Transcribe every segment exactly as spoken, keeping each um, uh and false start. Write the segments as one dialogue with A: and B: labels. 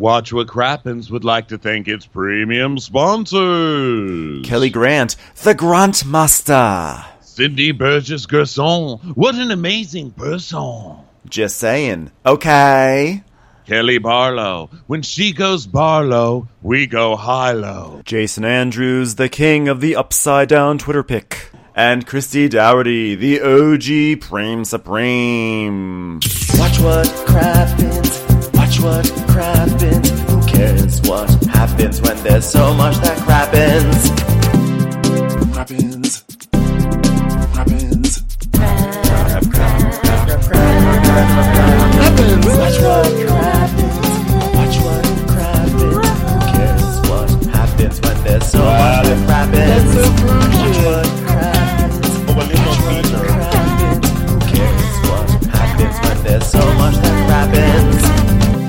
A: Watch What Crappens would like to thank its premium sponsors.
B: Kelly Grant, the Grant Master.
A: Cindy Burgess Gerson, what an amazing person.
B: Just saying. Okay.
A: Kelly Barlow, when she goes Barlow, we go high-low.
B: Jason Andrews, the king of the upside-down Twitter pic. And Christy Dougherty, the O G Prime Supreme. Watch what crappens, watch what crappens. Who cares what happens when there's so much that crappens? Crappens, crappens, crap, crap, crap, crap, crap, crappens. Watch what crappens, watch what crappens. Who cares what happens when there's so much that crappens? Watch what crappens, watch what crappens. Who cares what happens when there's so much that crappens?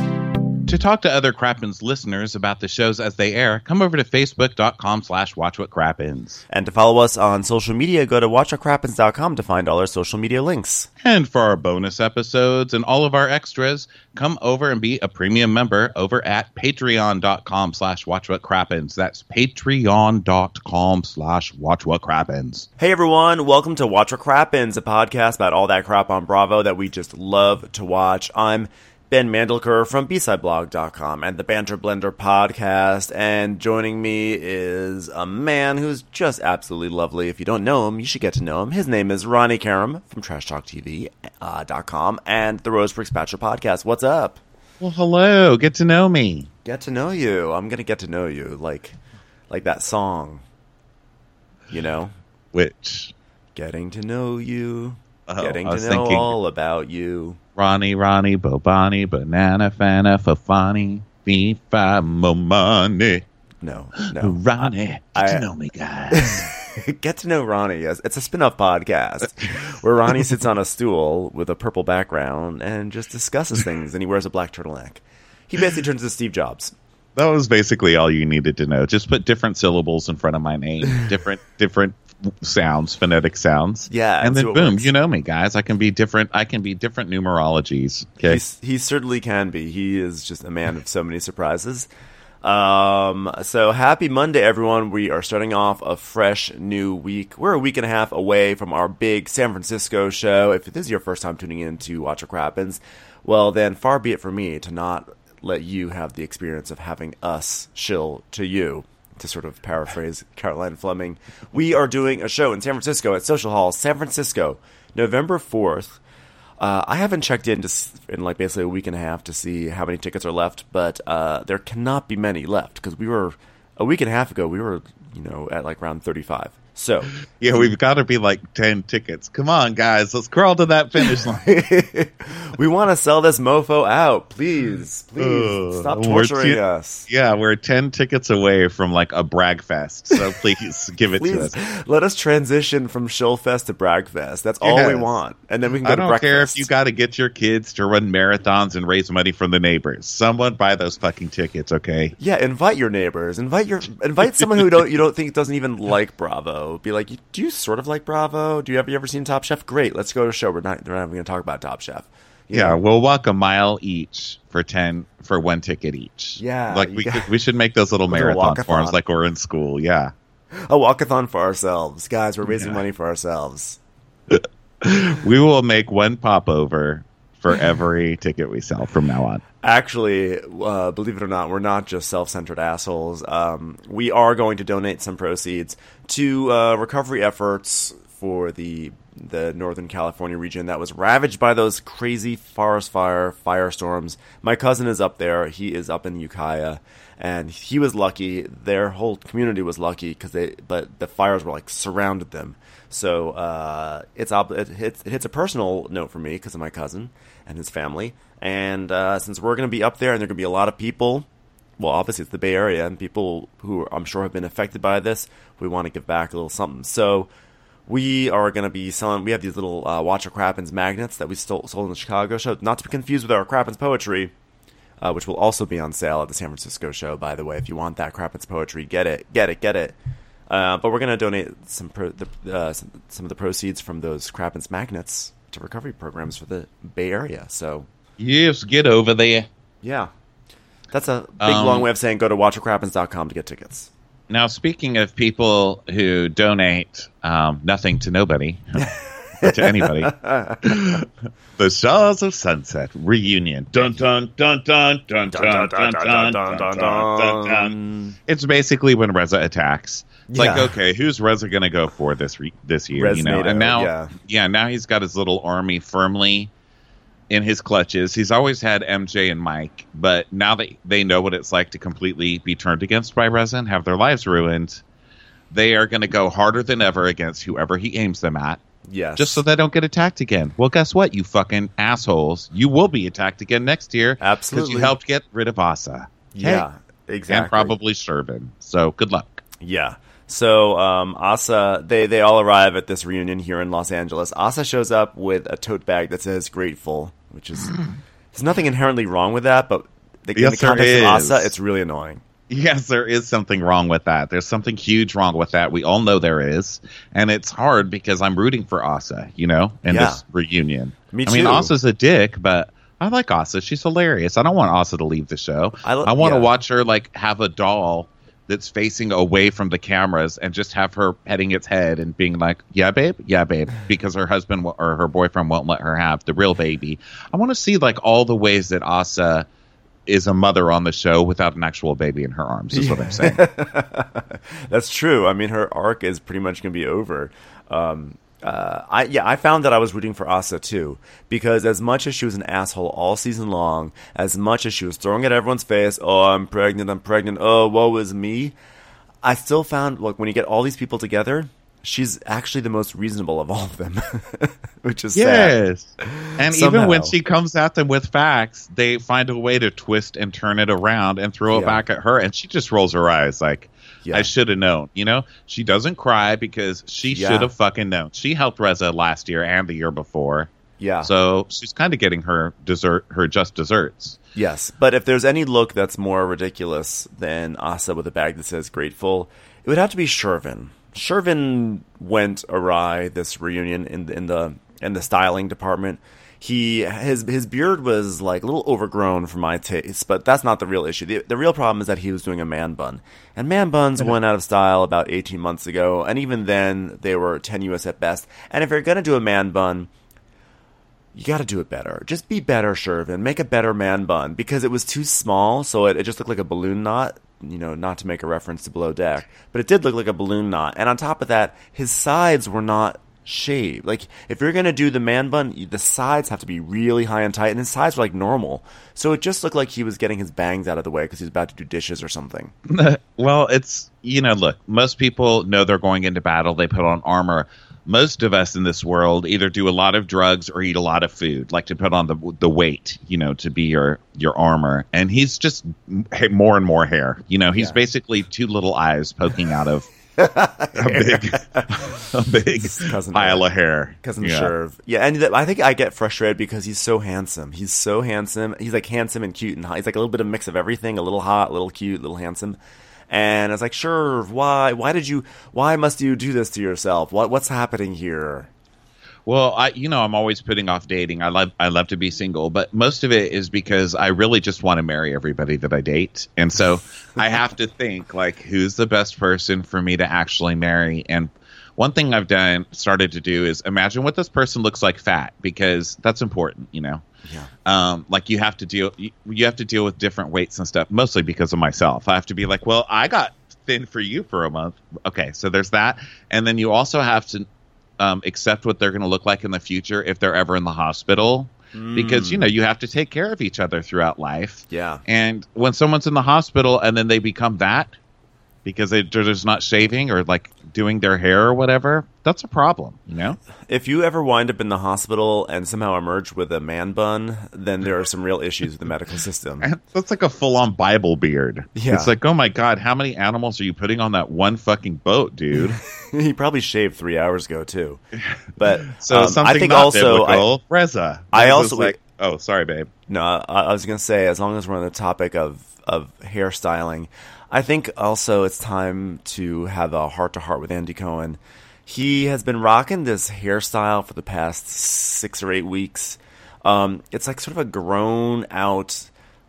A: To talk to other Crappens listeners about the shows as they air, come over to facebook.com slash watchwhatcrappens.
B: And to follow us on social media, go to watch what crappens dot com to find all our social media links.
A: And for our bonus episodes and all of our extras, come over and be a premium member over at patreon.com slash watchwhatcrappens. That's patreon.com slash watchwhatcrappens.
B: Hey everyone, welcome to Watch What Crappens, a podcast about all that crap on Bravo that we just love to watch. I'm Ben Mandelker from B side blog dot com and the Banter Blender podcast, and joining me is a man who's just absolutely lovely. If you don't know him, you should get to know him. His name is Ronnie Karam from trash talk t v dot com and the Rosebricks Bachelor podcast. What's up?
A: Well, hello. Get to know me.
B: Get to know you. I'm going to get to know you like like that song, you know?
A: Which?
B: Getting to know you.
A: Oh,
B: Getting
A: I
B: to
A: was
B: know
A: thinking-
B: all about you.
A: Ronnie, Ronnie, Bobani, Banana, Fana, Fafani, Fifa, Momani.
B: No, no.
A: Ronnie, get
B: I-
A: to know me, guys.
B: Get to know Ronnie. Yes, it's a spin-off podcast where Ronnie sits on a stool with a purple background and just discusses things, and he wears a black turtleneck. He basically turns into Steve Jobs.
A: That was basically all you needed to know. Just put different syllables in front of my name, different different sounds, phonetic sounds.
B: Yeah,
A: and
B: and
A: then
B: so it
A: boom,
B: works.
A: you know me, guys. I can be different. I can be different numerologies. Okay,
B: He's, he certainly can be. He is just a man of so many surprises. Um, so happy Monday, everyone. We are starting off a fresh new week. We're a week and a half away from our big San Francisco show. If this is your first time tuning in to Watch What Crappens, well, then far be it for me to not let you have the experience of having us shill to you. To sort of paraphrase Caroline Fleming, we are doing a show in San Francisco at Social Hall, San Francisco, November fourth. Uh, I haven't checked in to s- in like basically a week and a half to see how many tickets are left, but uh, there cannot be many left because we were a week and a half ago. We were you know at like round thirty-five. So
A: yeah, we've got to be like ten tickets. Come on, guys, let's crawl to that finish line.
B: we want to sell this mofo out, please, please
A: Uh,
B: stop
A: we're
B: torturing
A: t-
B: us.
A: Yeah, we're ten tickets away from like a brag fest. So please give it to
B: Please
A: us.
B: let us transition from Shillfest to Bragfest. That's all we
A: Yes.
B: want, and then we can go
A: I
B: to
A: don't
B: breakfast.
A: care if you got to get your kids to run marathons and raise money from the neighbors. Someone buy those fucking tickets, okay?
B: Yeah, invite your neighbors. Invite your invite someone who don't you don't think doesn't even like Bravo. Be like, do you sort of like Bravo? Do you have you ever seen Top Chef? Great, let's go to a show. We're not we're not even going to talk about Top Chef. You
A: Yeah,
B: know?
A: we'll walk a mile each for ten for one ticket each.
B: Yeah,
A: like
B: you
A: we
B: got-
A: could, we should make those little
B: We'll do a
A: marathon
B: walkathon.
A: forms like we're in school. Yeah,
B: a walkathon for ourselves, guys. We're raising
A: Yeah.
B: money for ourselves.
A: we will make one popover for every ticket we sell from now on.
B: Actually, uh, believe it or not, we're not just self-centered assholes. Um, we are going to donate some proceeds to uh, recovery efforts for the the Northern California region that was ravaged by those crazy forest fire firestorms. My cousin is up there. He is up in Ukiah, and he was lucky. Their whole community was lucky because they, but the fires were like surrounded them. So uh, it's ob- it hits, it hits a personal note for me because of my cousin and his family. And uh, since we're going to be up there and there are going to be a lot of people, well, obviously it's the Bay Area, and people who I'm sure have been affected by this, we want to give back a little something. So we are going to be selling, we have these little uh, Watch What Crappens magnets that we stole, sold in the Chicago show, not to be confused with our Crappens poetry, uh, which will also be on sale at the San Francisco show, by the way. If you want that Crappens poetry, get it, get it, get it. Uh, but we're going to donate some, pro- the, uh, some some of the proceeds from those Crappens magnets to recovery programs for the Bay Area. So
A: Yes, get over there.
B: yeah. That's a big,
A: Um,
B: long way of saying go to watch what crappens dot com to get tickets.
A: Now, speaking of people who donate um, nothing to nobody, or to anybody, the Shores of Sunset reunion. Dun dun dun dun dun dun dun dun dun dun dun dun dun. It's basically when Reza attacks. It's
B: Yeah.
A: like, okay, who's Reza going to go for this re- this year? You know,
B: Resnado,
A: and now,
B: yeah.
A: yeah, now he's got his little army firmly in his clutches. He's always had M J and Mike, but now that they know what it's like to completely be turned against by Reza and have their lives ruined, they are going to go harder than ever against whoever he aims them at,
B: Yes.
A: just so they don't get attacked again. Well, guess what, you fucking assholes? You will be attacked again next year.
B: Absolutely.
A: Because you helped get rid of Asa.
B: Yeah,
A: Hey.
B: exactly.
A: And probably Shervin. So good luck.
B: Yeah. So um, Asa, they, they all arrive at this reunion here in Los Angeles. Asa shows up with a tote bag that says "Grateful," which is there's nothing inherently wrong with that, but the, in
A: Yes,
B: the context
A: there
B: of
A: is.
B: Asa, it's really annoying.
A: Yes, there is something wrong with that. There's something huge wrong with that. We all know there is. And it's hard because I'm rooting for Asa, you know, in
B: Yeah.
A: this reunion.
B: Me
A: I mean,
B: too.
A: Asa's a dick, but I like Asa. She's hilarious. I don't want Asa to leave the show.
B: I lo-
A: I want to
B: yeah.
A: watch her, like, have a doll that's facing away from the cameras and just have her petting its head and being like, yeah, babe, yeah, babe, because her husband w- or her boyfriend won't let her have the real baby. I want to see, like, all the ways that Asa is a mother on the show without an actual baby in her arms, is what I'm saying.
B: That's true. I mean, her arc is pretty much going to be over. Um, uh, I yeah, I found that I was rooting for Asa too, because as much as she was an asshole all season long, as much as she was throwing at everyone's face, "Oh, I'm pregnant, I'm pregnant, oh, woe is me," I still found, like, when you get all these people together, she's actually the most reasonable of all of them, which is sad.
A: Yes. And
B: Somehow.
A: even when she comes at them with facts, they find a way to twist and turn it around and throw it
B: Yeah.
A: back at her. And she just rolls her eyes like,
B: Yeah.
A: I should have known. You know, she doesn't cry because she
B: Yeah.
A: should have fucking known. She helped Reza last year and the year before.
B: Yeah.
A: So she's kind of getting her dessert, her just desserts.
B: Yes, but if there's any look that's more ridiculous than Asa with a bag that says "Grateful," it would have to be Shervin. Shervin went awry this reunion in the, in the in the styling department. He his his beard was like a little overgrown for my taste, but that's not the real issue. The, the real problem is that he was doing a man bun, and man buns went out of style about eighteen months ago, and even then they were tenuous at best. And if you're gonna do a man bun, you got to do it better. Just be better, Shervin. Make a better man bun, because it was too small, so it, it just looked like a balloon knot. You know, not to make a reference to Below Deck, but it did look like a balloon knot. And on top of that, his sides were not shaved. Like, if you're going to do the man bun, the sides have to be really high and tight, and his sides were like normal. So it just looked like he was getting his bangs out of the way because he was about to do dishes or something.
A: Well, it's, you know, look, most people know they're going into battle. They put on armor. Most of us in this world either do a lot of drugs or eat a lot of food, like to put on the the weight, you know, to be your, your armor. And he's just more and more hair. You know, he's
B: Yeah.
A: basically two little eyes poking out of a big, a big
B: Cousin
A: pile
B: Eric.
A: of hair.
B: Cousin
A: yeah.
B: Sherv. Yeah, and th- I think I get frustrated because he's so handsome. He's so handsome. He's like handsome and cute and hot. He's like a little bit of mix of everything, a little hot, a little cute, a little handsome. And I was like, Sherv, why? Why did you? Why must you do this to yourself? What? What's happening here?
A: Well, I, you know, I'm always putting off dating. I love, I love to be single, but most of it is because I really just want to marry everybody that I date, and so I have to think like, who's the best person for me to actually marry? And one thing I've done, started to do, is imagine what this person looks like fat, because that's important, you know.
B: Yeah.
A: Um, like you have to deal, you, you have to deal with different weights and stuff, mostly because of myself. I have to be like, well, I got thin for you for a month. Okay, so there's that, and then you also have to Um, accept what they're going to look like in the future if they're ever in the hospital, because, you know, you have to take care of each other throughout life.
B: Yeah.
A: And when someone's in the hospital and then they become that because they, they're just not shaving or like doing their hair or whatever, that's a problem, you know?
B: If you ever wind up in the hospital and somehow emerge with a man bun, then there are some real issues with the medical system.
A: And that's like a full-on Bible beard.
B: Yeah.
A: It's like, oh my God, how many animals are you putting on that one fucking boat, dude?
B: He probably shaved three hours ago too. But
A: So
B: um,
A: something
B: I think
A: not
B: also I,
A: biblical. Reza.
B: I
A: Reza's
B: also-
A: like, oh, sorry, babe.
B: No, I, I was going to say, as long as we're on the topic of, of hairstyling, I think also it's time to have a heart-to-heart with Andy Cohen. He has been rocking this hairstyle for the past six or eight weeks. Um, it's like sort of a grown-out,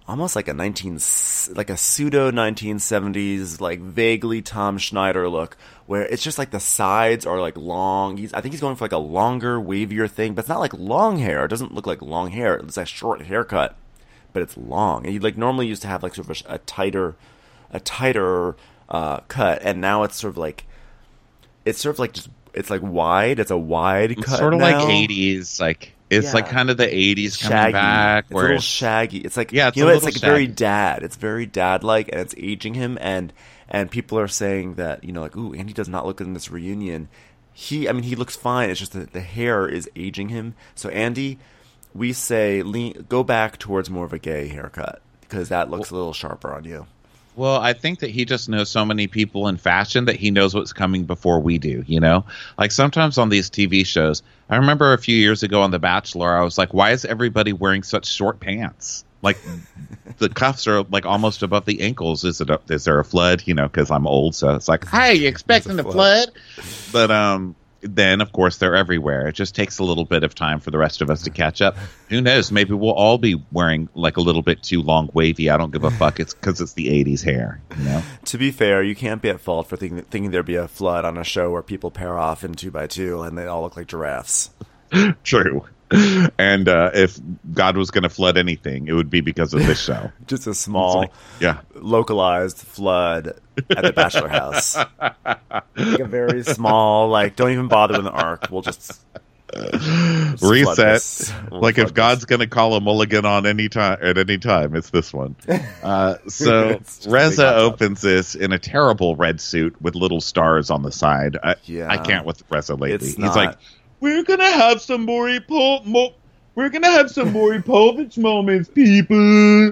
B: almost like a nineteen like a pseudo nineteen seventies like vaguely Tom Schneider look, where it's just like the sides are like long. He's, I think he's going for like a longer, wavier thing, but it's not like long hair. It doesn't look like long hair. It's a short haircut, but it's long. And he like normally used to have like sort of a, a tighter, a tighter uh, cut, and now it's sort of like it's sort of like just it's like wide. It's a wide
A: it's
B: cut.
A: Sort of
B: now.
A: like eighties, like. It's
B: yeah.
A: like kind of the eighties coming
B: shaggy.
A: back.
B: It's
A: Where
B: a little
A: it's,
B: shaggy. It's like,
A: yeah, it's
B: you know,
A: a
B: it's like
A: little
B: very
A: shaggy.
B: dad. It's very dad-like, and it's aging him. And and people are saying that, you know, like, ooh, Andy does not look good in this reunion. He, I mean, he looks fine. It's just that the hair is aging him. So Andy, we say lean, go back towards more of a gay haircut because that looks a little sharper on you.
A: Well, I think that he just knows so many people in fashion that he knows what's coming before we do, you know? Like sometimes on these T V shows, I remember a few years ago on The Bachelor, I was like, why is everybody wearing such short pants? Like the cuffs are like almost above the ankles. Is it a, is there a flood? You know, because I'm old, so it's like, hey, you expecting a flood? But um, then, of course, they're everywhere. It just takes a little bit of time for the rest of us to catch up. Who knows? Maybe we'll all be wearing like a little bit too long, wavy. I don't give a fuck. It's because it's the eighties hair, you know?
B: To be fair, you can't be at fault for thinking, thinking there'd be a flood on a show where people pair off in two by two and they all look like giraffes.
A: True. And uh, if God was going to flood anything, it would be because of this show.
B: Just a small,
A: like, yeah,
B: localized flood at the Bachelor house. Like a very small, like, don't even bother with an arc. We'll just, just
A: reset.
B: We'll
A: like if
B: this.
A: God's going to call a mulligan on any time at any time, it's this one. Uh, so Reza opens this in a terrible red suit with little stars on the side. I,
B: yeah.
A: I can't with Reza lately.
B: It's
A: He's
B: not...
A: like, we're gonna have some Maury po- Mo- we're gonna have some Maury Povich moments, people.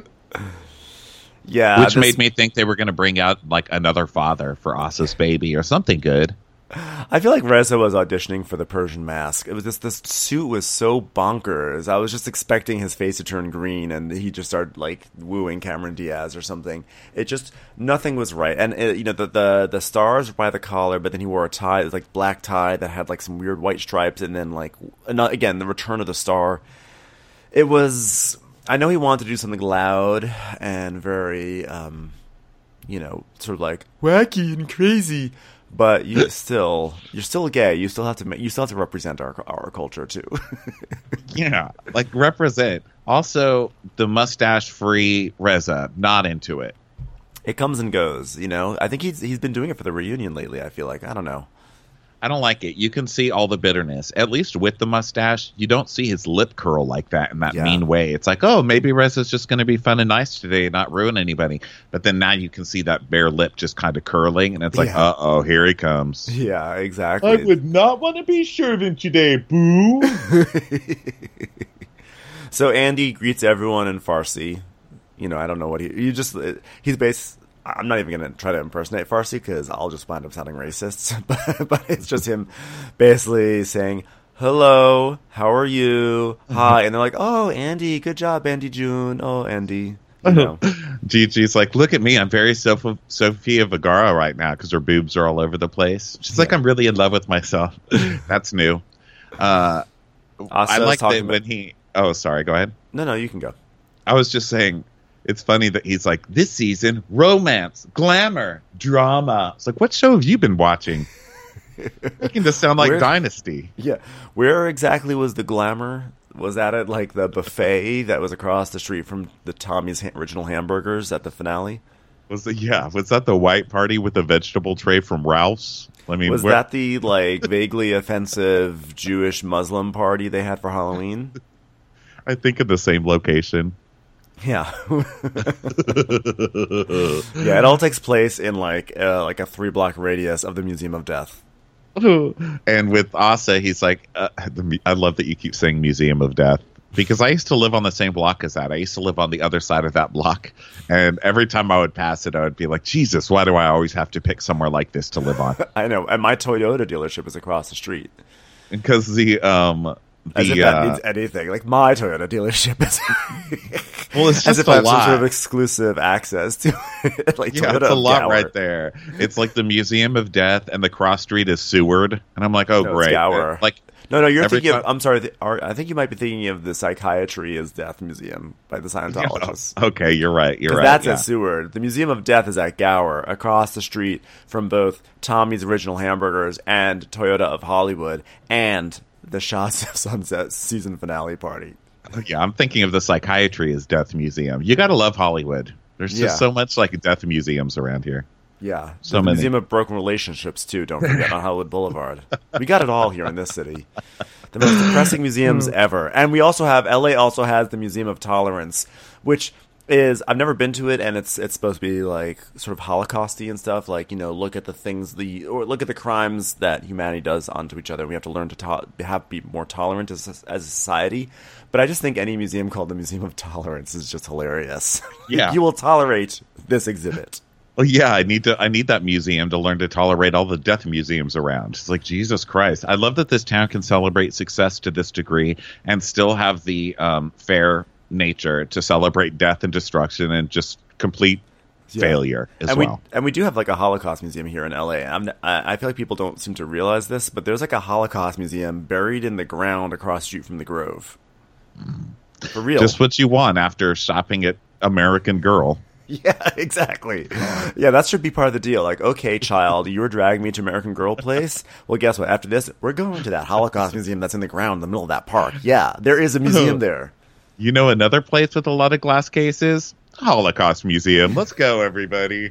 B: Yeah,
A: which
B: this...
A: made me think they were gonna bring out like another father for Asa's baby or something good.
B: I feel like Reza was auditioning for the Persian Mask. It was just this suit was so bonkers. I was just expecting his face to turn green, and he just started like wooing Cameron Diaz or something. It just nothing was right. And it, you know the, the the stars were by the collar, but then he wore a tie. It was like black tie that had like some weird white stripes, and then like again the return of the star. It was. I know he wanted to do something loud and very, um, you know, sort of like wacky and crazy. But you still, you're still gay. You still have to, you still have to represent our our culture too.
A: Yeah, like represent. Also, the mustache-free Reza, not into it.
B: It comes and goes, you know. I think he's he's been doing it for the reunion lately. I feel like I don't know.
A: I don't like it. You can see all the bitterness. At least with the mustache, you don't see his lip curl like that in that
B: yeah.
A: mean way. It's like, oh, maybe Reza's just going to be fun and nice today and not ruin anybody. But then now you can see that bare lip just kind of curling, and it's like,
B: yeah.
A: uh-oh, here he comes.
B: Yeah, exactly.
A: I would not want to be serving today, boo.
B: So Andy greets everyone in Farsi. You know, I don't know what he... You just... He's based... I'm not even going to try to impersonate Farsi because I'll just wind up sounding racist. but, but it's just him basically saying, hello, how are you? Hi. And they're like, oh, Andy, good job, Andy June. Oh, Andy. You know.
A: Gigi's like, look at me. I'm very Sof- Sofia Vergara right now because her boobs are all over the place. She's yeah. like, I'm really in love with myself. That's new. Uh, I like that about- when he... Oh, sorry. Go ahead.
B: No, no, you can go.
A: I was just saying... It's funny that he's like, this season, romance, glamour, drama. It's like, what show have you been watching? Making this sound like
B: where,
A: Dynasty.
B: Yeah. Where exactly was the glamour? Was that at, like, the buffet that was across the street from the Tommy's ha- original hamburgers at the finale?
A: Was the, yeah. Was that the white party with the vegetable tray from Ralph's? I mean,
B: was
A: where-
B: that the, like, vaguely offensive Jewish Muslim party they had for Halloween?
A: I think in the same location.
B: Yeah. Yeah, it all takes place in like uh, like a three block radius of the Museum of Death.
A: And with Asa, he's like, uh, the, I love that you keep saying Museum of Death because I used to live on the same block as that. I used to live on the other side of that block. And every time I would pass it, I would be like, Jesus, why do I always have to pick somewhere like this to live on?
B: I know. And my Toyota dealership is across the street.
A: Because the... um. The,
B: As if that
A: uh,
B: means anything. Like, my Toyota dealership is...
A: well, it's just
B: As if
A: a
B: I have
A: lot.
B: some sort of exclusive access to it. Like,
A: yeah,
B: Toyota
A: it's a lot
B: Gower.
A: right there. It's like the Museum of Death, and the cross street is Seward. And I'm like, oh,
B: no,
A: great.
B: Gower.
A: Like,
B: No, no, you're
A: Every
B: thinking
A: time-
B: of. I'm sorry. The, or, I think you might be thinking of the Psychiatry is Death Museum by the Scientologists.
A: Okay, you're right. You're right.
B: That's
A: yeah.
B: at Seward. The Museum of Death is at Gower, across the street from both Tommy's Original Hamburgers and Toyota of Hollywood, and the Shots of Sunset season finale party.
A: Yeah, I'm thinking of the Psychiatry as Death Museum. You got to love Hollywood. There's just
B: Yeah.
A: so much like death museums around here.
B: Yeah,
A: So
B: the
A: many.
B: Museum of Broken Relationships too. Don't forget on Hollywood Boulevard. We got it all here in this city. The most depressing museums ever, and we also have L A. Also has the Museum of Tolerance, which is I've never been to it, and it's it's supposed to be like sort of Holocausty and stuff. Like you know, look at the things the or look at the crimes that humanity does onto each other. We have to learn to to- have be more tolerant as as a society. But I just think any museum called the Museum of Tolerance is just hilarious.
A: Yeah.
B: You will tolerate this exhibit.
A: Well, yeah, I need to. I need that museum to learn to tolerate all the death museums around. It's like Jesus Christ. I love that this town can celebrate success to this degree and still have the um, fair nature to celebrate death and destruction and just complete
B: Yeah.
A: failure as
B: and
A: well.
B: we and we do have like a Holocaust museum here in L A. I'm, I I feel like people don't seem to realize this, but there's like a Holocaust museum buried in the ground across the street from the Grove. For real.
A: Just what you want after shopping at American Girl.
B: Yeah, exactly. Yeah, that should be part of the deal. Like, okay, child, you were dragging me to American Girl Place. Well, guess what? After this, we're going to that Holocaust museum that's in the ground in the middle of that park. Yeah, there is a museum there.
A: You know another place with a lot of glass cases? Holocaust Museum. Let's go, everybody.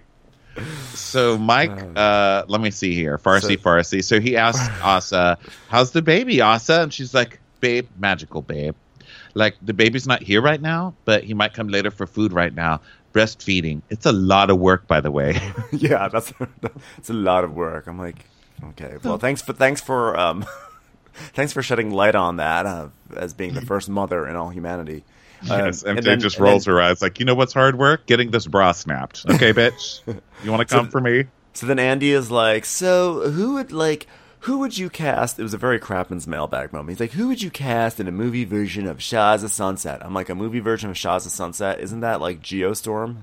A: So Mike, uh, let me see here. Farsi,
B: So-
A: Farsi. So he asked Asa, how's the baby, Asa? And she's like, babe, magical babe. Like, the baby's not here right now, but he might come later for food right now. Breastfeeding. It's a lot of work, by the way.
B: Yeah, that's it's a lot of work. I'm like, okay, well, thanks for thanks for um, thanks for shedding light on that uh, as being the first mother in all humanity.
A: Yes,
B: Um,
A: M J
B: and then-
A: just
B: and
A: rolls
B: then-
A: her eyes like, you know what's hard work? Getting this bra snapped. Okay, bitch. You want to come for me?
B: So then Andy is like, so who would like who would you cast? It was a very Crapman's mailbag moment. He's like, who would you cast in a movie version of Shahs of Sunset? I'm like, a movie version of Shahs of Sunset? Isn't that like Geostorm?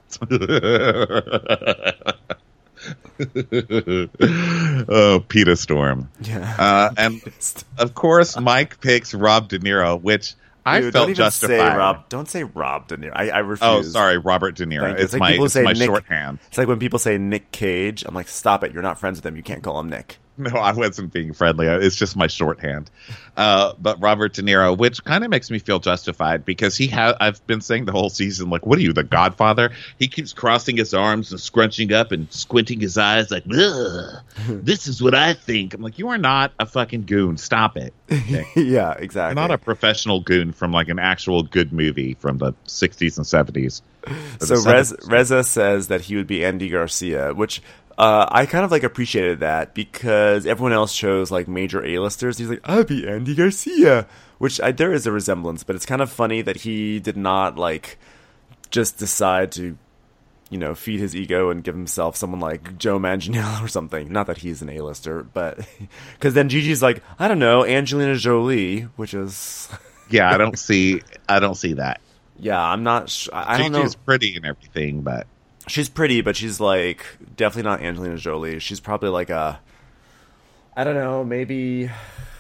A: Oh, Peter Storm.
B: Yeah.
A: Uh, and of course, Mike picks Rob De Niro, which I
B: Dude,
A: felt
B: don't even
A: justified.
B: say Rob. Don't say Rob De Niro. I, I refuse.
A: Oh, sorry, Robert De Niro.
B: Thank you.
A: It's,
B: It's like
A: my,
B: people
A: it's
B: say
A: my
B: Nick-
A: shorthand.
B: It's like when people say Nick Cage. I'm like, stop it. You're not friends with him. You can't call him Nick.
A: No, I wasn't being friendly. It's just my shorthand. Uh, but Robert De Niro, which kind of makes me feel justified because he has. I've been saying the whole season, like, what are you, the Godfather? He keeps crossing his arms and scrunching up and squinting his eyes, like, ugh, this is what I think. I'm like, you are not a fucking goon. Stop it. Okay?
B: Yeah, exactly.
A: You're not a professional goon from like an actual good movie from the sixties and seventies.
B: So Rez, Reza says that he would be Andy Garcia, which uh, I kind of like appreciated that because everyone else chose like major A-listers. He's like, I'll be Andy Garcia, which I, there is a resemblance, but it's kind of funny that he did not like just decide to, you know, feed his ego and give himself someone like Joe Manganiello or something. Not that he's an A-lister, but because then Gigi's like, I don't know, Angelina Jolie, which is
A: Yeah, I don't see. I don't see that.
B: yeah, I'm not. Sh- I I don't know.
A: Gigi's pretty and everything, but
B: She's pretty, but she's like definitely not Angelina Jolie. She's probably like a, I don't know, maybe.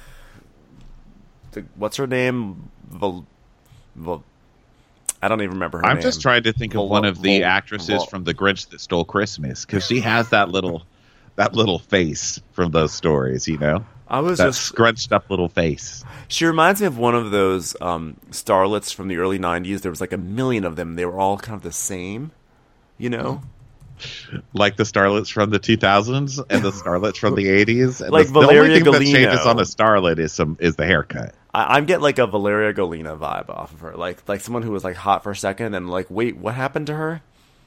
B: The, what's her name? Vol, Vol, I don't even remember her
A: I'm
B: name.
A: just trying to think of
B: Vol-
A: one of the
B: Vol-
A: actresses
B: Vol-
A: from The Grinch That Stole Christmas because she has that little, that little face from those stories. You know,
B: I was
A: that
B: just.
A: scrunched up little face.
B: She reminds me of one of those um, starlets from the early nineties. There was like a million of them. They were all kind of the same, you know.
A: Like the starlets from the two thousands and the starlets from the eighties. And
B: Like
A: the,
B: Valeria
A: the only thing
B: Golino.
A: that changes on a starlet is some is the haircut.
B: I, I get like a Valeria Golina vibe off of her, like like someone who was like hot for a second and like, wait, what happened to her?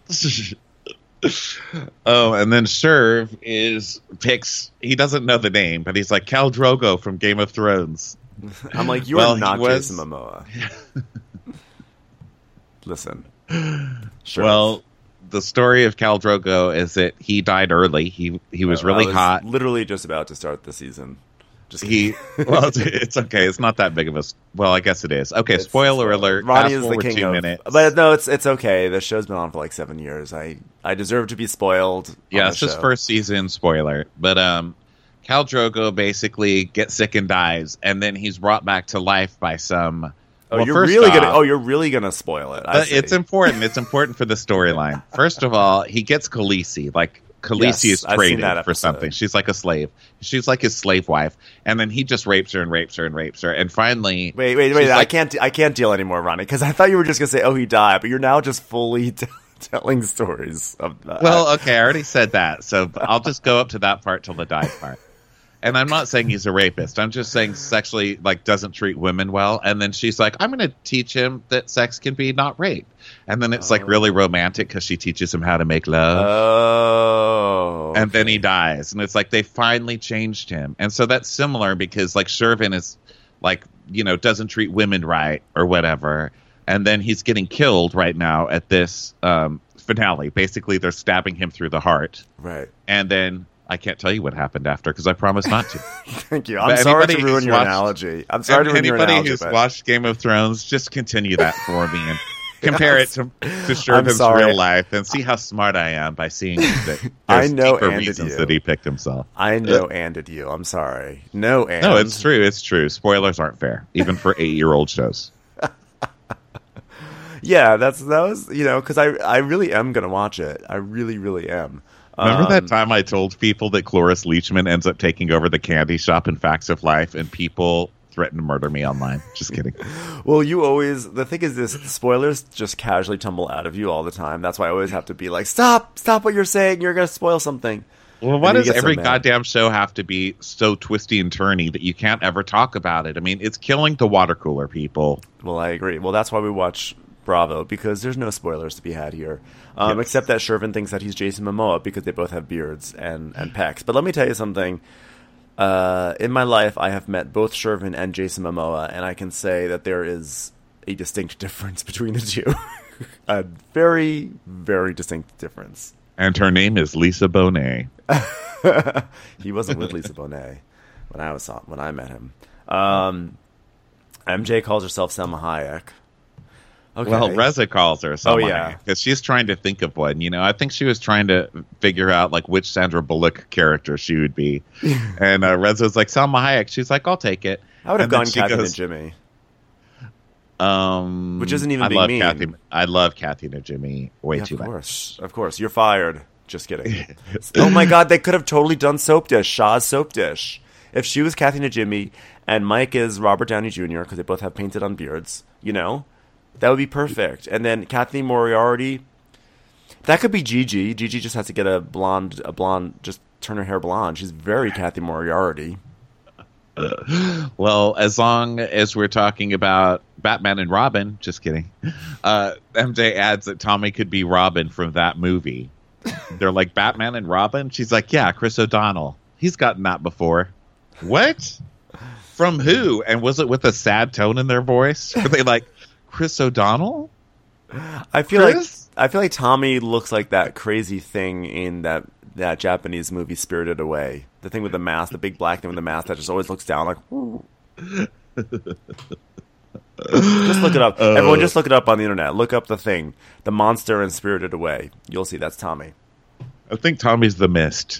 A: Oh, and then Sherv is picks. He doesn't know the name, but he's like Khal Drogo from Game of Thrones.
B: I'm like, you
A: Well,
B: are
A: he
B: not
A: was-
B: Jason Momoa. Listen, sure.
A: Well, the story of Khal Drogo is that he died early. He he was
B: I
A: really
B: was
A: hot.
B: Literally just about to start the season. Just
A: He well, it's, it's okay. It's not that big of a. s- Well, I guess it is. Okay,
B: It's-
A: spoiler alert.
B: Ronnie
A: Fast
B: is the
A: forward
B: king
A: two
B: of.
A: minutes.
B: But no, it's it's okay. The show's been on for like seven years. I I deserve to be spoiled.
A: Yeah,
B: on
A: it's
B: the
A: just
B: show.
A: first season spoiler. But um, Khal Drogo basically gets sick and dies, and then he's brought back to life by some.
B: Oh,
A: well,
B: you're
A: first
B: really
A: off,
B: gonna. Oh, you're really gonna spoil it. I
A: but
B: see.
A: it's important. It's important for the storyline. First of all, he gets Khaleesi. Like Khaleesi
B: Yes,
A: is
B: I've seen
A: traded
B: that
A: for
B: episode.
A: something. She's like a slave. She's like his slave wife, and then he just rapes her and rapes her and rapes her, and finally,
B: Wait, wait, wait!
A: she's
B: I
A: like-
B: can't. I can't deal anymore, Ronnie, because I thought you were just gonna say, "Oh, he died," but you're now just fully t- telling stories. Of, uh,
A: Well, okay, I already said that, so I'll just go up to that part till the die part. And I'm not saying he's a rapist. I'm just saying sexually, like, doesn't treat women well. And then she's like, I'm going to teach him that sex can be not rape. And then it's, like, really romantic because she teaches him how to make love.
B: Oh,
A: And then he dies. And it's like they finally changed him. And so that's similar because, like, Shervin is, like, you know, doesn't treat women right or whatever. And then he's getting killed right now at this um, finale. Basically, they're stabbing him through the heart.
B: right.
A: And then I can't tell you what happened after because I promised not to.
B: Thank you. I'm
A: But
B: sorry
A: anybody
B: to ruin
A: who's
B: your
A: watched-
B: analogy. I'm sorry to ruin your
A: Anybody
B: analogy.
A: who's
B: but-
A: watched Game of Thrones, just continue that for me and compare it to, to
B: I'm
A: Shervin's
B: sorry.
A: real life and see how smart I am by seeing that
B: I
A: there's
B: know
A: deeper
B: and did
A: reasons
B: you.
A: that he picked himself.
B: I know and did you. I'm sorry. No and.
A: No, it's true. It's true. Spoilers aren't fair, even for eight-year-old shows.
B: Yeah, that's that was you know because I I really am gonna watch it. I really really am.
A: Remember
B: Um,
A: that time I told people that Cloris Leachman ends up taking over the candy shop in Facts of Life, and people threatened to murder me online? Just kidding.
B: Well, you always the thing is this spoilers just casually tumble out of you all the time. That's why I always have to be like, stop, stop what you're saying. You're gonna spoil something.
A: Well, why
B: And you
A: does
B: get so
A: every
B: mad.
A: goddamn show have to be so twisty and turny that you can't ever talk about it? I mean, it's killing the water cooler, people.
B: Well, I agree. Well, that's why we watch Bravo, because there's no spoilers to be had here. Um,
A: Yes.
B: Except that Shervin thinks that he's Jason Momoa because they both have beards and, and pecs. But let me tell you something. Uh, in my life, I have met both Shervin and Jason Momoa, and I can say that there is a distinct difference between the two. A very, very distinct difference.
A: And her name is Lisa Bonet.
B: He wasn't with Lisa Bonet when I was when I met him. Um, M J calls herself Selma Hayek. Okay.
A: Well, Reza calls her something.
B: Oh, yeah.
A: Because she's trying to think of one. You know, I think she was trying to figure out, like, which Sandra Bullock character she would be. And uh, Reza's like, Salma Hayek. She's like, I'll take it.
B: I would have
A: And then
B: gone
A: she
B: Kathy
A: goes,
B: and Jimmy.
A: Um,
B: Which isn't even
A: I
B: being
A: love
B: mean.
A: Kathy. I love Kathy and Jimmy way
B: Yeah,
A: too
B: of
A: much.
B: course, of course. You're fired. Just kidding. Oh my God, they could have totally done Soap Dish, Shaw's Soap Dish. If she was Kathy and Jimmy and Mike is Robert Downey Junior because they both have painted on beards, you know, that would be perfect. And then Kathy Moriarty, that could be Gigi. Gigi just has to get a blonde, a blonde, just turn her hair blonde. She's very Kathy Moriarty.
A: Well, as long as we're talking about Batman and Robin, just kidding. Uh, M J adds that Tommy could be Robin from that movie. They're like, Batman and Robin? She's like, yeah, Chris O'Donnell. He's gotten that before. What? From who? And was it with a sad tone in their voice? Were they like, Chris O'Donnell?
B: I feel
A: Chris?
B: like I feel like Tommy looks like that crazy thing in that that Japanese movie Spirited Away. The thing with the mask, the big black thing with the mask that just always looks down like. Whoo. Just look it up.
A: Uh,
B: Everyone, just look it up on the internet. Look up the thing, the monster in Spirited Away. You'll see that's Tommy.
A: I think Tommy's the Mist.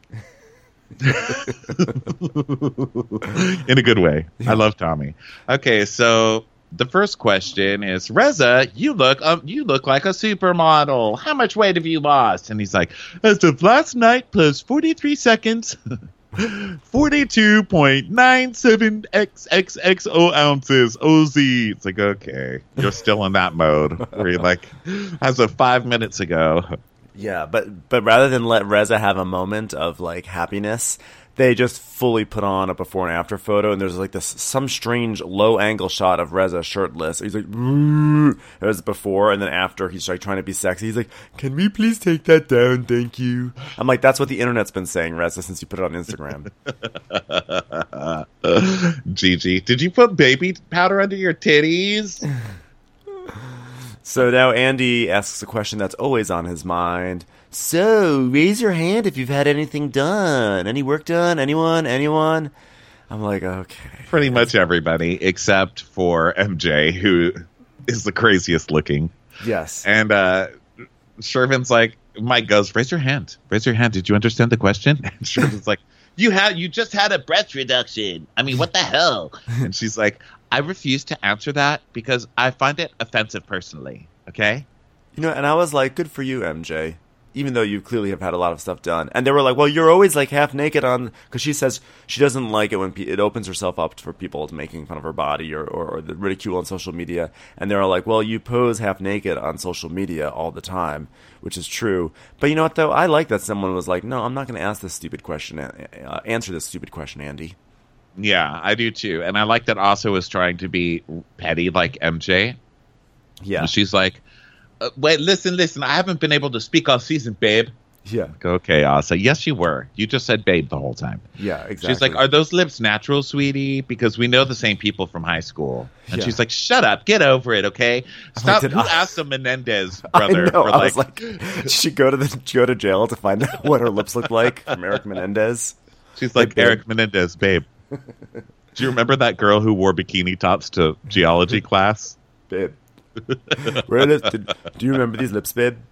A: In a good way. I love Tommy. Okay, so the first question is, Reza, you look um, you look like a supermodel. How much weight have you lost? And he's like, as of last night plus forty-three seconds, forty-two point nine seven X X X O ounces. O Z. It's like, okay, you're still in that mode where you're like, as of five minutes ago.
B: Yeah, but but rather than let Reza have a moment of like happiness, they just fully put on a before and after photo, and there's like this some strange low angle shot of Reza shirtless. He's like, there's before, and then after he's like trying to be sexy. He's like, can we please take that down? Thank you. I'm like, that's what the internet's been saying, Reza, since you put it on Instagram.
A: Gigi, did you put baby powder under your titties?
B: So now Andy asks a question that's always on his mind. So, raise your hand if you've had anything done. Any work done? Anyone? Anyone? I'm like, okay.
A: Pretty much everybody except for M J, who is the craziest looking.
B: Yes.
A: And uh, Shervin's like, Mike goes, raise your hand. Raise your hand. Did you understand the question? And Shervin's like, You had you just had a breast reduction. I mean, what the hell? And she's like, I refuse to answer that because I find it offensive personally. Okay.
B: You know, and I was like, good for you, M J. Even though you clearly have had a lot of stuff done. And they were like, well, you're always like half naked on, because she says she doesn't like it when pe- it opens herself up for people making fun of her body or, or, or the ridicule on social media. And they're all like, well, you pose half naked on social media all the time, which is true. But you know what, though? I like that someone was like, no, I'm not going to ask this stupid question, uh, answer this stupid question, Andy.
A: Yeah, I do too. And I like that Asa was trying to be petty like M J.
B: Yeah.
A: And she's like, Uh, wait, listen, listen. I haven't been able to speak all season, babe.
B: Yeah.
A: Like, okay, Asa. Yes, you were. You just said babe the whole time.
B: Yeah, exactly.
A: She's like, are those lips natural, sweetie? Because we know the same people from high school. And
B: Yeah.
A: she's like, shut up. Get over it, okay? Stop.
B: Like,
A: Who
B: I-
A: asked the Menendez brother?
B: I know.
A: For
B: I
A: like,
B: was like, did she go to the go to jail to find out what her lips look like from Eric Menendez?
A: she's like,
B: like, babe.
A: Eric Menendez, babe. Do you remember that girl who wore bikini tops to geology class?
B: Babe. Where are those- did- do you remember these lips, babe?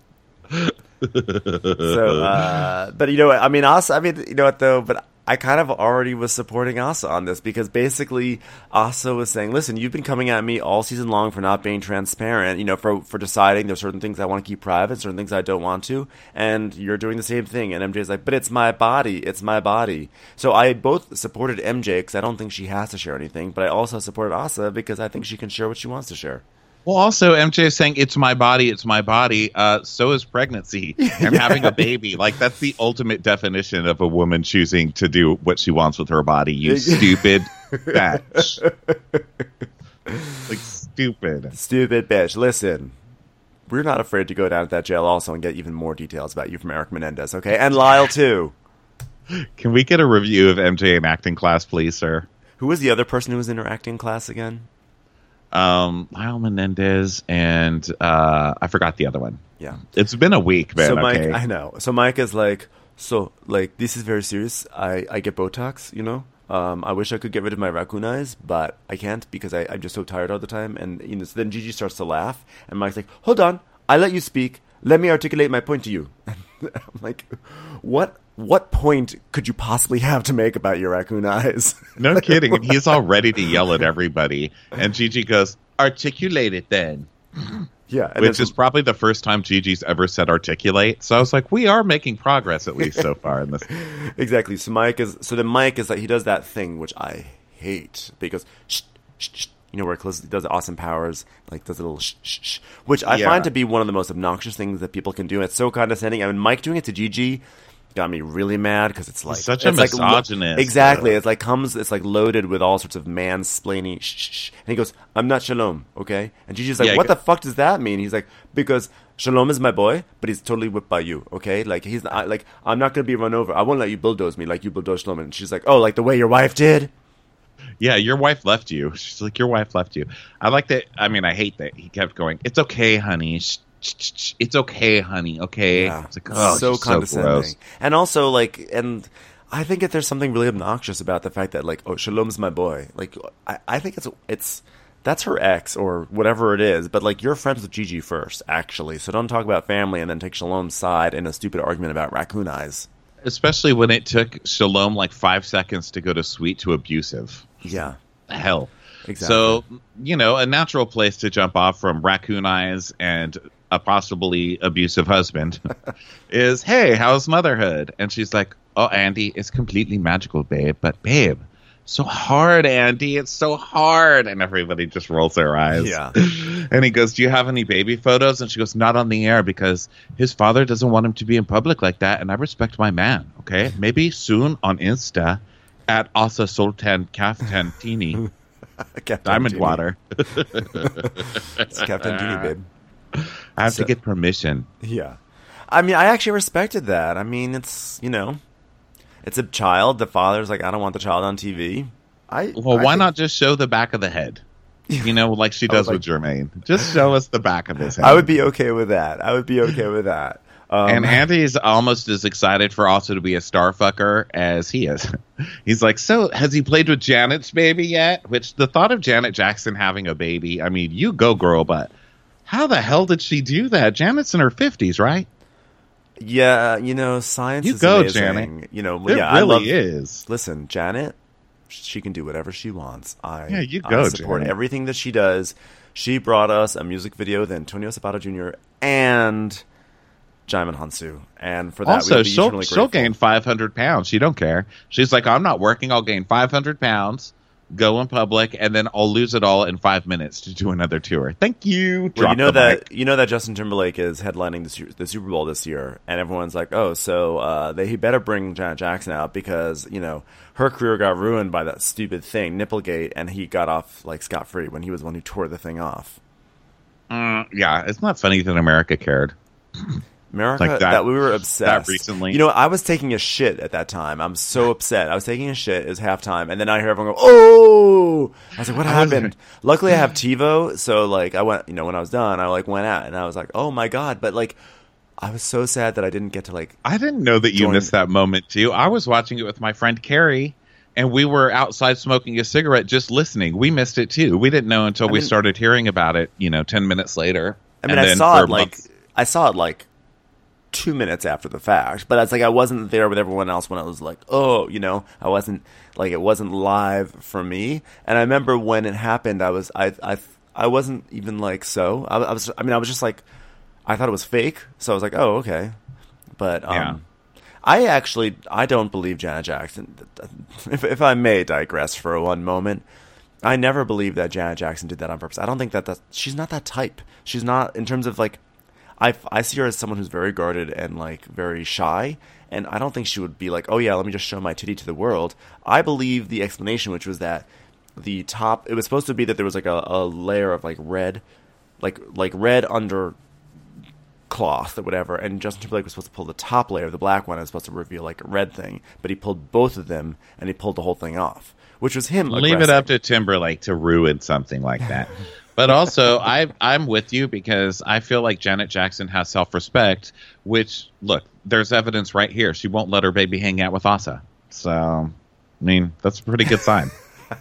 B: So, uh, but you know what? I mean, Asa, I mean, you know what, though? But I kind of already was supporting Asa on this because basically Asa was saying, listen, you've been coming at me all season long for not being transparent, you know, for, for deciding there's certain things I want to keep private, certain things I don't want to, and you're doing the same thing. And M J's like, but it's my body. It's my body. So I both supported M J because I don't think she has to share anything, but I also supported Asa because I think she can share what she wants to share.
A: Well, also, M J is saying, it's my body, it's my body. Uh, so is pregnancy and
B: Yeah.
A: having a baby. Like, that's the ultimate definition of a woman choosing to do what she wants with her body, you stupid bitch. Like, stupid.
B: Stupid bitch. Listen, we're not afraid to go down to that jail also and get even more details about you from Eric Menendez, okay? And Lyle, too.
A: Can we get a review of M J in acting class, please, sir?
B: Who was the other person who was in her acting class again?
A: Um, Lyle Menendez and uh, I forgot the other one.
B: Yeah.
A: It's been a week, man.
B: So Mike,
A: okay.
B: I know. So Mike is like, so like this is very serious. I, I get Botox, you know. Um, I wish I could get rid of my raccoon eyes, but I can't because I, I'm just so tired all the time. And you know, so then Gigi starts to laugh, and Mike's like, "Hold on, I let you speak. Let me articulate my point to you." I'm like, "What? What point could you possibly have to make about your raccoon eyes?"
A: No kidding. And he's all ready to yell at everybody. And Gigi goes, articulate it then.
B: Yeah, and
A: Which
B: then-
A: is probably the first time Gigi's ever said articulate. So I was like, we are making progress, at least so far in this.
B: Exactly. So Mike is so then Mike is like he does that thing which I hate because shh, shh, shh, you know where he does Austin Powers like does a little shh, shh, shh, which I
A: Yeah.
B: find to be one of the most obnoxious things that people can do. It's so condescending. I mean, Mike doing it to Gigi got me really mad because it's like
A: such a
B: it's like lo-
A: misogynist.
B: exactly. It's like comes. It's like loaded with all sorts of mansplaining. Shh, shh, shh. And he goes, "I'm not Shalom, okay?" And Gigi's like,
A: Yeah,
B: "What
A: go-
B: the fuck does that mean?" He's like, "Because Shalom is my boy, but he's totally whipped by you, okay? Like he's not, like I'm not gonna be run over. I won't let you bulldoze me like you bulldoze Shalom." And she's like, "Oh, like the way your wife did."
A: Yeah, your wife left you. She's like, your wife left you. I like that. I mean, I hate that he kept going, it's okay, honey. Shh, shh, shh, shh. It's okay, honey. Okay.
B: Yeah,
A: It's like, oh,
B: so
A: she's
B: condescending.
A: gross.
B: And also, like, and I think that there's something really obnoxious about the fact that, like, oh, Shalom's my boy. Like, I, I think it's it's that's her ex or whatever it is. But like, you're friends with Gigi first, actually. So don't talk about family and then take Shalom's side in a stupid argument about raccoon eyes.
A: Especially when it took Shalom like five seconds to go to sweet to abusive.
B: Yeah,
A: Hell.
B: exactly.
A: So, you know, a natural place to jump off from raccoon eyes and a possibly abusive husband is, hey, how's motherhood? And she's like, oh, Andy, it's completely magical, babe. But, babe, so hard, Andy. It's so hard. And everybody just rolls their eyes.
B: Yeah.
A: And he goes, do you have any baby photos? And she goes, not on the air because his father doesn't want him to be in public like that. And I respect my man, okay? Maybe soon on Insta at Asa Sultan Kaftantini.
B: Captain
A: Diamond
B: Dini.
A: water.
B: It's Captain Dini, babe.
A: I have
B: So-
A: to get permission.
B: Yeah. I mean, I actually respected that. I mean, it's, you know, it's a child. The father's like, I don't want the child on T V. I
A: Well,
B: I
A: why
B: think-
A: not just show the back of the head? You know, like she does
B: like-
A: with Jermaine. Just show us the back of his head.
B: I would be okay with that. I would be okay with that. Um,
A: And Andy's almost as excited for also to be a star fucker as he is. He's like, so has he played with Janet's baby yet? Which the thought of Janet Jackson having a baby, I mean, you go girl, but how the hell did she do that? Janet's in her fifties, right?
B: Yeah, you know, science
A: You
B: is
A: go,
B: amazing.
A: Janet.
B: You know,
A: It
B: yeah,
A: really
B: I love,
A: is.
B: Listen, Janet, she can do whatever she wants. I
A: Yeah, you
B: I
A: go,
B: support
A: Janet.
B: everything that she does. She brought us a music video with Antonio Zapata Junior and Jaimin Hansu, and for that,
A: Also,
B: we'd be
A: she'll
B: eternally
A: she'll
B: grateful.
A: gain five hundred pounds. She don't care. She's like, I'm not working. I'll gain five hundred pounds, go in public, and then I'll lose it all in five minutes to do another tour. Thank you.
B: Well,
A: Drop
B: you know
A: the
B: that
A: mic.
B: you know that Justin Timberlake is headlining the, Su- the Super Bowl this year, and everyone's like, "Oh, so uh, they he better bring Janet Jackson out because you know her career got ruined by that stupid thing, Nipplegate, and he got off like scot free when he was the one who tore the thing off."
A: Mm, yeah, it's not funny that America cared.
B: America,
A: Like
B: that,
A: that-
B: we were obsessed.
A: that recently.
B: You know, I was taking a shit at that time. I'm so upset. I was taking a shit. It was halftime, and then I hear everyone go, "Oh!" I was like, "What
A: I was-
B: happened?" Luckily, I have TiVo, so like I went. You know, when I was done, I like went out, and I was like, "Oh my god!" But like, I was so sad that I didn't get to like.
A: I didn't know that you
B: Joined-
A: missed that moment too. I was watching it with my friend Carrie, and we were outside smoking a cigarette, just listening. We missed it too. We didn't know until
B: I
A: we
B: mean-
A: started hearing about it. You know, ten minutes later.
B: I mean,
A: And
B: I
A: then
B: saw
A: for
B: it like
A: months-
B: I saw it like two minutes after the fact, but it's like I wasn't there with everyone else when it was like, oh, you know, I wasn't like it wasn't live for me. And I remember when it happened, I was I I I wasn't even like so. I, I was I mean I was just like I thought it was fake, so I was like, oh, okay. But um,
A: Yeah.
B: I actually I don't believe Janet Jackson. If if I may digress for one moment. I never believed that Janet Jackson did that on purpose. I don't think that that she's not that type. She's not in terms of like, I I see her as someone who's very guarded and like very shy, and I don't think she would be like, oh yeah, let me just show my titty to the world. I believe the explanation, which was that the top, it was supposed to be that there was like a, a layer of like red, like like red under cloth or whatever, and Justin Timberlake was supposed to pull the top layer, the black one, and was supposed to reveal like a red thing, but he pulled both of them and he pulled the whole thing off. Which was him.
A: Leave it
B: aggressing.
A: up to Timberlake to ruin something like that. But also, I, I'm with you because I feel like Janet Jackson has self-respect, which, look, there's evidence right here. She won't let her baby hang out with Asa. So, I mean, that's a pretty good sign.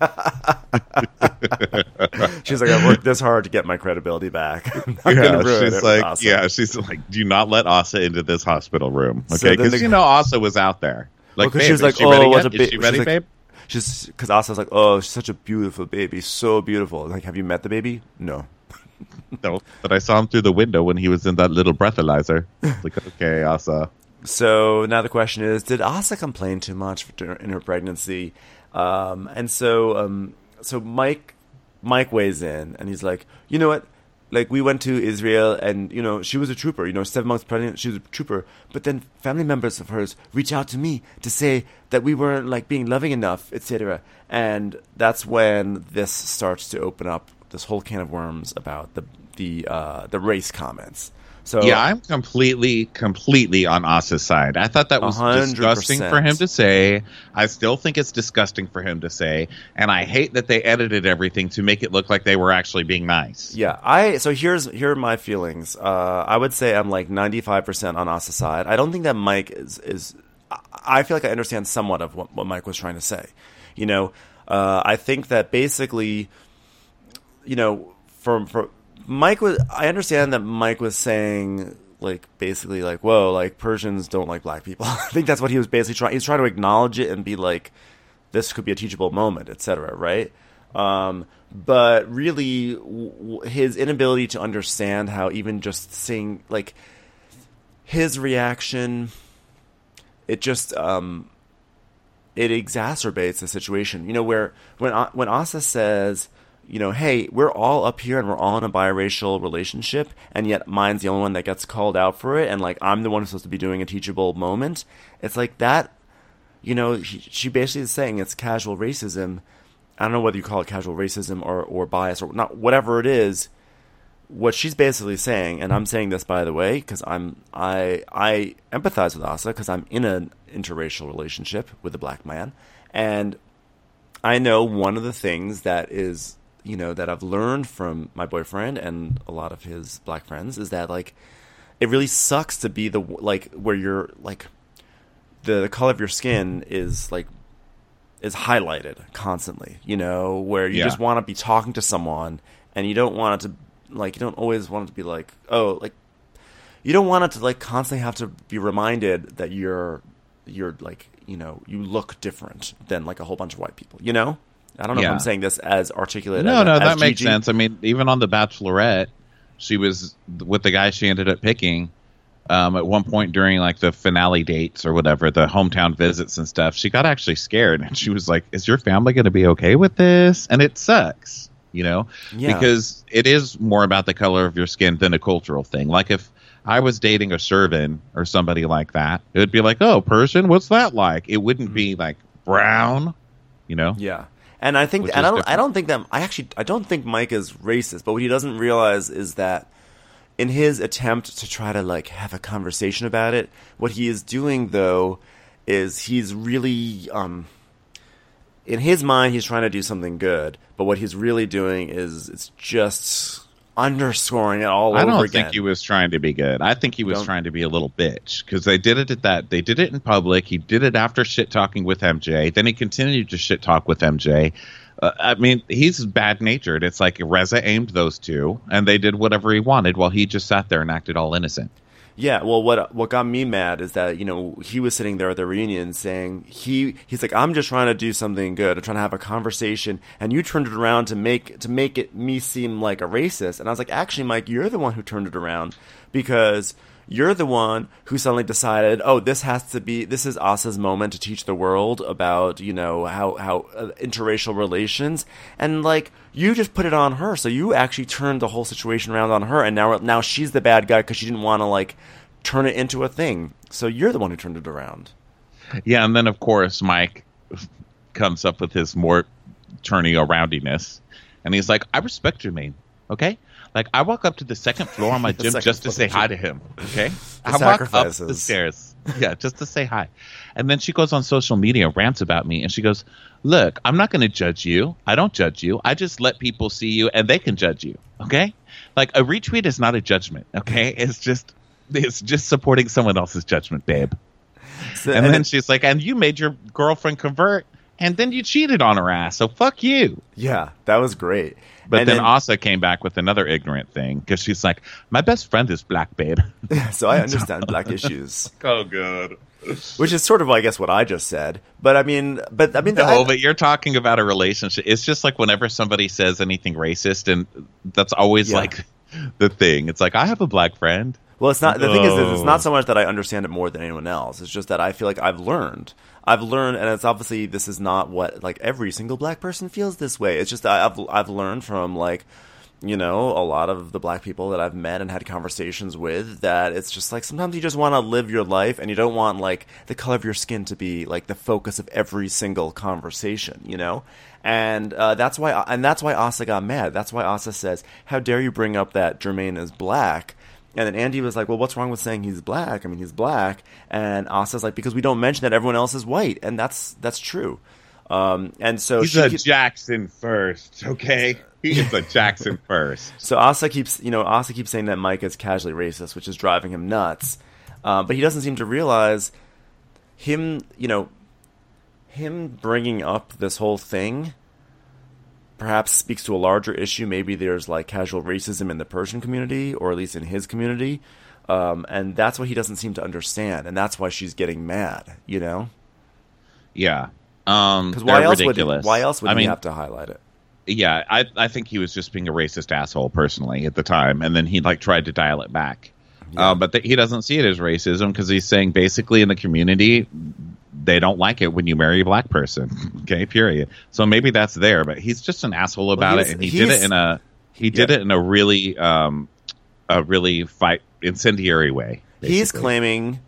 B: She's like, I've worked this hard to get my credibility back. I'm not
A: Yeah,
B: gonna ruin
A: she's
B: it with
A: like,
B: Asa.
A: yeah, she's like, do not let Asa into this hospital room,
B: So
A: okay?
B: then
A: Because
B: the-
A: you know Asa was out there. Like,
B: Well, 'cause she
A: babe,
B: was
A: is
B: like,
A: she
B: oh,
A: ready
B: what's
A: yet?
B: a ba-
A: Is she ready,
B: she's like-
A: babe?
B: She's because Asa's like, oh, she's such a beautiful baby, so beautiful. Like, have you met the baby? No.
A: No, but I saw him through the window when he was in that little breathalyzer. It's like, okay, Asa.
B: So now the question is, did Asa complain too much for, in her pregnancy? Um, and so, um, so Mike, Mike weighs in, and he's like, you know what? Like, we went to Israel, and you know, she was a trooper. You know, seven months pregnant, she was a trooper. But then family members of hers reach out to me to say that we weren't like being loving enough, et cetera. And that's when this starts to open up this whole can of worms about the the uh, the race comments. So
A: Yeah, I'm completely, completely on Asa's side. I thought that was
B: one hundred
A: disgusting
B: percent.
A: for him to say. I still think it's disgusting for him to say. And I hate that they edited everything to make it look like they were actually being nice.
B: Yeah, I so here's here are my feelings. Uh, I would say I'm like ninety-five percent on Asa's side. I don't think that Mike is is. I- I feel like I understand somewhat of what, what Mike was trying to say. You know, uh, I think that basically, you know, for for Mike was. I understand that Mike was saying like basically like, whoa, like Persians don't like black people. I think that's what he was basically trying. He's trying to acknowledge it and be like, this could be a teachable moment, et cetera. Right? Um, but really, w- w- his inability to understand how even just seeing like his reaction, it just um, it exacerbates the situation. You know, where when A- when Asa says, you know, hey, we're all up here and we're all in a biracial relationship, and yet mine's the only one that gets called out for it, and like I'm the one who's supposed to be doing a teachable moment. It's like that. You know, he, she basically is saying it's casual racism. I don't know whether you call it casual racism or, or bias or not, whatever it is. What she's basically saying, and I'm saying this by the way, because I'm I I empathize with Asa because I'm in an interracial relationship with a black man, and I know one of the things that is you know that I've learned from my boyfriend and a lot of his black friends is that like it really sucks to be the like where you're like the, the color of your skin is like is highlighted constantly, you know, where you
A: Yeah.
B: just want to be talking to someone and you don't want it to like you don't always want it to be like, oh, like you don't want it to like constantly have to be reminded that you're you're like, you know, you look different than like a whole bunch of white people, you know? I don't know
A: Yeah.
B: if I'm saying this as articulate
A: No,
B: as,
A: no,
B: as
A: that makes
B: Gigi.
A: sense. I mean, even on The Bachelorette, she was with the guy she ended up picking. Um, at one point during like the finale dates or whatever, the hometown visits and stuff, she got actually scared and she was like, "Is your family going to be okay with this?" And it sucks, you know,
B: Yeah.
A: because it is more about the color of your skin than a cultural thing. Like if I was dating a Serbian or somebody like that, it would be like, "Oh, Persian, what's that like?" It wouldn't be like brown, you know.
B: Yeah. And I think,
A: Which
B: and
A: is
B: I don't, I
A: different.
B: don't think that, I actually, I don't think Mike is racist, but what he doesn't realize is that in his attempt to try to like have a conversation about it, what he is doing though is he's really, um, in his mind, he's trying to do something good, but what he's really doing is it's just underscoring it all
A: I
B: over
A: don't
B: again.
A: think he was trying to be good. I think he was
B: Don't-
A: trying to be a little bitch because they did it at that. They did it in public. He did it after shit talking with M J. Then he continued to shit talk with M J. Uh, I mean, he's bad natured. It's like Reza aimed those two, and they did whatever he wanted while he just sat there and acted all innocent.
B: Yeah, well, what what got me mad is that, you know, he was sitting there at the reunion saying he he's like, I'm just trying to do something good, I'm trying to have a conversation, and you turned it around to make to make it me seem like a racist. And I was like, actually, Mike, you're the one who turned it around because you're the one who suddenly decided, oh, this has to be this is Asa's moment to teach the world about, you know, how how uh, interracial relations, and like you just put it on her. So you actually turned the whole situation around on her, and now now she's the bad guy because she didn't want to like turn it into a thing. So you're the one who turned it around.
A: Yeah, and then of course Mike comes up with his more turning aroundiness, and he's like, "I respect Jermaine, okay? Like I walk up to the second floor on my
B: The
A: gym
B: second
A: just to
B: floor
A: say
B: gym.
A: hi to him, okay?
B: The
A: I walk up
B: sacrifices.
A: the stairs, yeah, just to say hi." And then she goes on social media, rants about me, and she goes, "Look, I'm not going to judge you. I don't judge you. I just let people see you, and they can judge you, okay? Like a retweet is not a judgment, okay? It's just it's just supporting someone else's judgment, babe."
B: So-
A: And, then she's like, "And you made your girlfriend convert, and then you cheated on her ass. So fuck you."
B: yeah, that was great.
A: But
B: And
A: then, Asa came back with another ignorant thing because she's like, "My best friend is black, babe."
B: so I understand black issues,
A: Oh, good.
B: which is sort of, I guess, what I just said. But I mean, but I mean,
A: No,
B: I-
A: but you're talking about a relationship. It's just like whenever somebody says anything racist, and that's always
B: Yeah.
A: like the thing. It's like, I have a black friend.
B: Well, it's not. The thing is, is, it's
A: Oh.
B: not so much that I understand it more than anyone else. It's just that I feel like I've learned. I've learned, and it's obviously this is not what like every single black person feels this way. It's just that I've I've learned from like, you know, a lot of the black people that I've met and had conversations with that it's just like sometimes you just want to live your life and you don't want like the color of your skin to be like the focus of every single conversation, you know. And uh, that's why, and that's why Asa got mad. That's why Asa says, "How dare you bring up that Jermaine is black?" And then Andy was like, "Well, what's wrong with saying he's black? I mean, he's black." And Asa's like, "Because we don't mention that everyone else is white," and that's that's true. Um, and so
A: He's
B: she
A: a
B: keeps-
A: Jackson first, okay? He is a Jackson first.
B: So Asa keeps, you know, Asa keeps saying that Mike is casually racist, which is driving him nuts. Uh, but he doesn't seem to realize him, you know, him bringing up this whole thing perhaps speaks to a larger issue. Maybe there's like casual racism in the Persian community, or at least in his community. Um, and that's what he doesn't seem to understand. And that's why she's getting mad, you know?
A: Yeah. Um,
B: Because why
A: they're
B: else
A: ridiculous.
B: would why else would
A: I
B: he
A: mean,
B: have to highlight it?
A: yeah, I I think he was just being a racist asshole personally at the time, and then he like tried to dial it back.
B: Yeah.
A: Uh, but th- he doesn't see it as racism because he's saying basically in the community they don't like it when you marry a black person. Okay, period. So maybe that's there, but he's just an asshole about
B: he was-
A: it, and he did
B: he's-
A: it in a he did
B: Yeah.
A: it in a really um a really fight incendiary way.
B: He's
A: basically.
B: claiming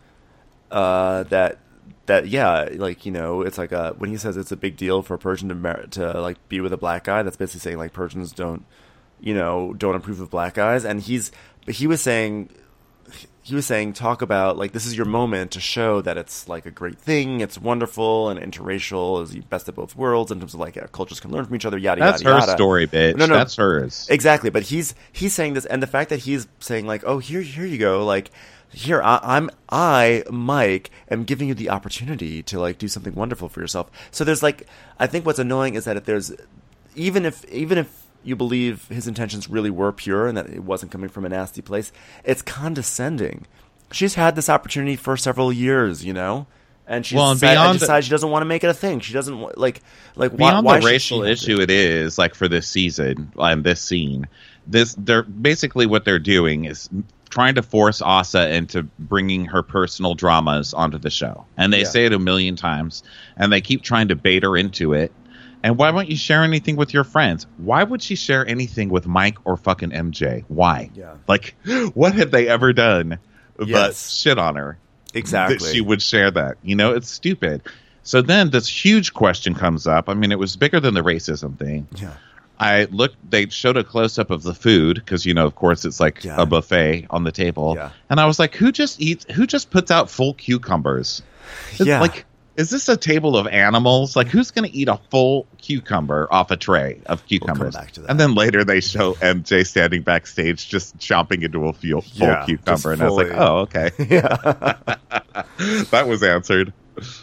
B: uh, that that yeah, like, you know, it's like a, when he says it's a big deal for a Persian to mar- to like be with a black guy, that's basically saying like Persians don't, you know, don't approve of black guys. And he's but he was saying he was saying talk about like this is your moment to show that it's like a great thing, it's wonderful, and interracial is the best of both worlds in terms of like uh, cultures can learn from each other. Yada
A: That's
B: yada
A: her
B: yada.
A: story, bitch.
B: No, no.
A: That's hers.
B: Exactly, but he's he's saying this, and the fact that he's saying like, "Oh, here, here you go," like, here I, I'm, I, Mike, am giving you the opportunity to like do something wonderful for yourself. So there's like, I think what's annoying is that if there's, even if, even if you believe his intentions really were pure and that it wasn't coming from a nasty place. It's condescending. She's had this opportunity for several years, you know, and she's
A: well, and
B: decided,
A: beyond
B: decided she doesn't want to make it a thing. She doesn't want- like like
A: beyond
B: why, why
A: the racial issue it is like for this season and this scene. This they're basically what they're doing is trying to force Asa into bringing her personal dramas onto the show, and they
B: Yeah.
A: say it a million times, and they keep trying to bait her into it. And why won't you share anything with your friends? Why would she share anything with Mike or fucking M J? Why?
B: Yeah.
A: Like, what have they ever done but
B: Yes.
A: shit on her?
B: Exactly.
A: That she would share that. You know, it's stupid. So then this huge question comes up. I mean, it was bigger than the racism thing.
B: Yeah.
A: I looked, they showed a close up of the food because, you know, of course, it's like
B: Yeah.
A: a buffet on the table.
B: Yeah.
A: And I was like, who just eats, who just puts out full cucumbers? It's
B: Yeah.
A: Like, is this a table of animals? Like, who's going to eat a full cucumber off a tray of cucumbers?
B: back to that.
A: And then later they show M J standing backstage just chomping into a full, full
B: Yeah, just
A: cucumber. And I was like,
B: fully.
A: oh, okay.
B: Yeah.
A: That was answered.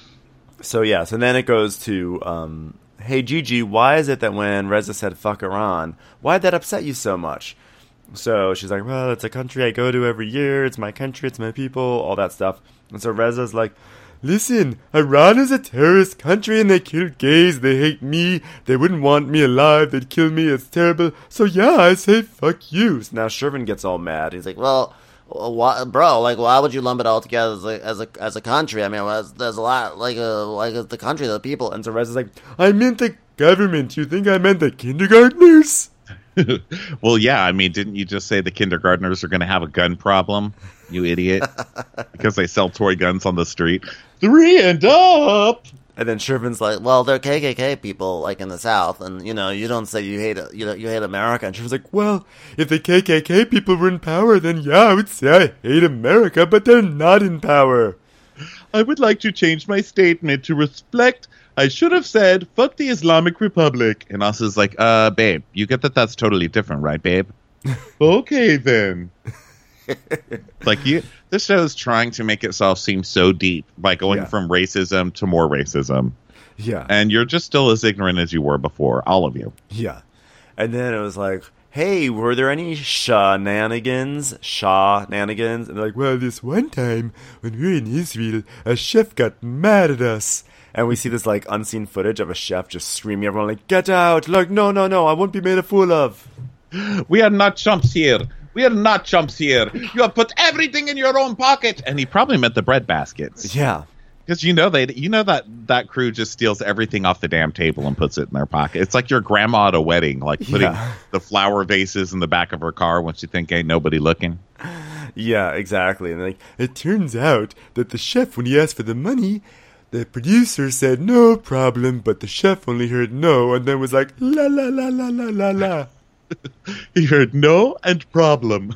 B: So yeah, so then it goes to, um, hey Gigi, why is it that when Reza said fuck Iran, why'd that upset you so much? So she's like, well, it's a country I go to every year, it's my country, it's my people, all that stuff. And so Reza's like, listen, Iran is a terrorist country and they kill gays, they hate me, they wouldn't want me alive, they'd kill me, it's terrible. So yeah, I say fuck you. So now Shervin gets all mad. He's like, well,
C: Why, bro, like, why would you lump it all together as a as a, as a country? I mean, there's, there's a lot, like, a, like a, the country, the people.
B: and so Reza's like, I meant the government. You think I meant the kindergartners?
A: Well, yeah, I mean, didn't you just say the kindergartners are going to have a gun problem, you idiot? Because they sell toy guns on the street. Three and up!
B: And then Shervin's like,
C: Like, well, they're K K K people, like, in the South, and, you know, you don't say you hate, you know, you hate America.
B: and Shervin's like, well, if the K K K people were in power, then yeah, I would say I hate America, but they're not in power.
A: I would like to change my statement to reflect. I should have said, fuck the Islamic Republic. And Asa's like, uh, babe, you get that that's totally different, right, babe? Okay, then. Like, you, this show is trying to make itself seem so deep by going
B: Yeah.
A: from racism to more racism.
B: Yeah.
A: And you're just still as ignorant as you were before, all of you.
B: Yeah. And then it was like, hey, were there any shenanigans? Shenanigans? And they're like, well, this one time when we were in Israel, a chef got mad at us. And we see this, like, unseen footage of a chef just screaming at everyone, like, get out! Like, no, no, no, I won't be made a fool of.
A: We are not chumps here. We are not chumps here. You have put everything in your own pocket. And he probably meant the bread baskets.
B: Yeah.
A: Because you know they, you know that that crew just steals everything off the damn table and puts it in their pocket. It's like your grandma at a wedding, like putting
B: Yeah.
A: the flower vases in the back of her car when she think ain't nobody looking.
B: Yeah, exactly. And like, it turns out that the chef, when he asked for the money, the producer said no problem, but the chef only heard no, and then was like la la la la la la la.
A: He heard no and problem.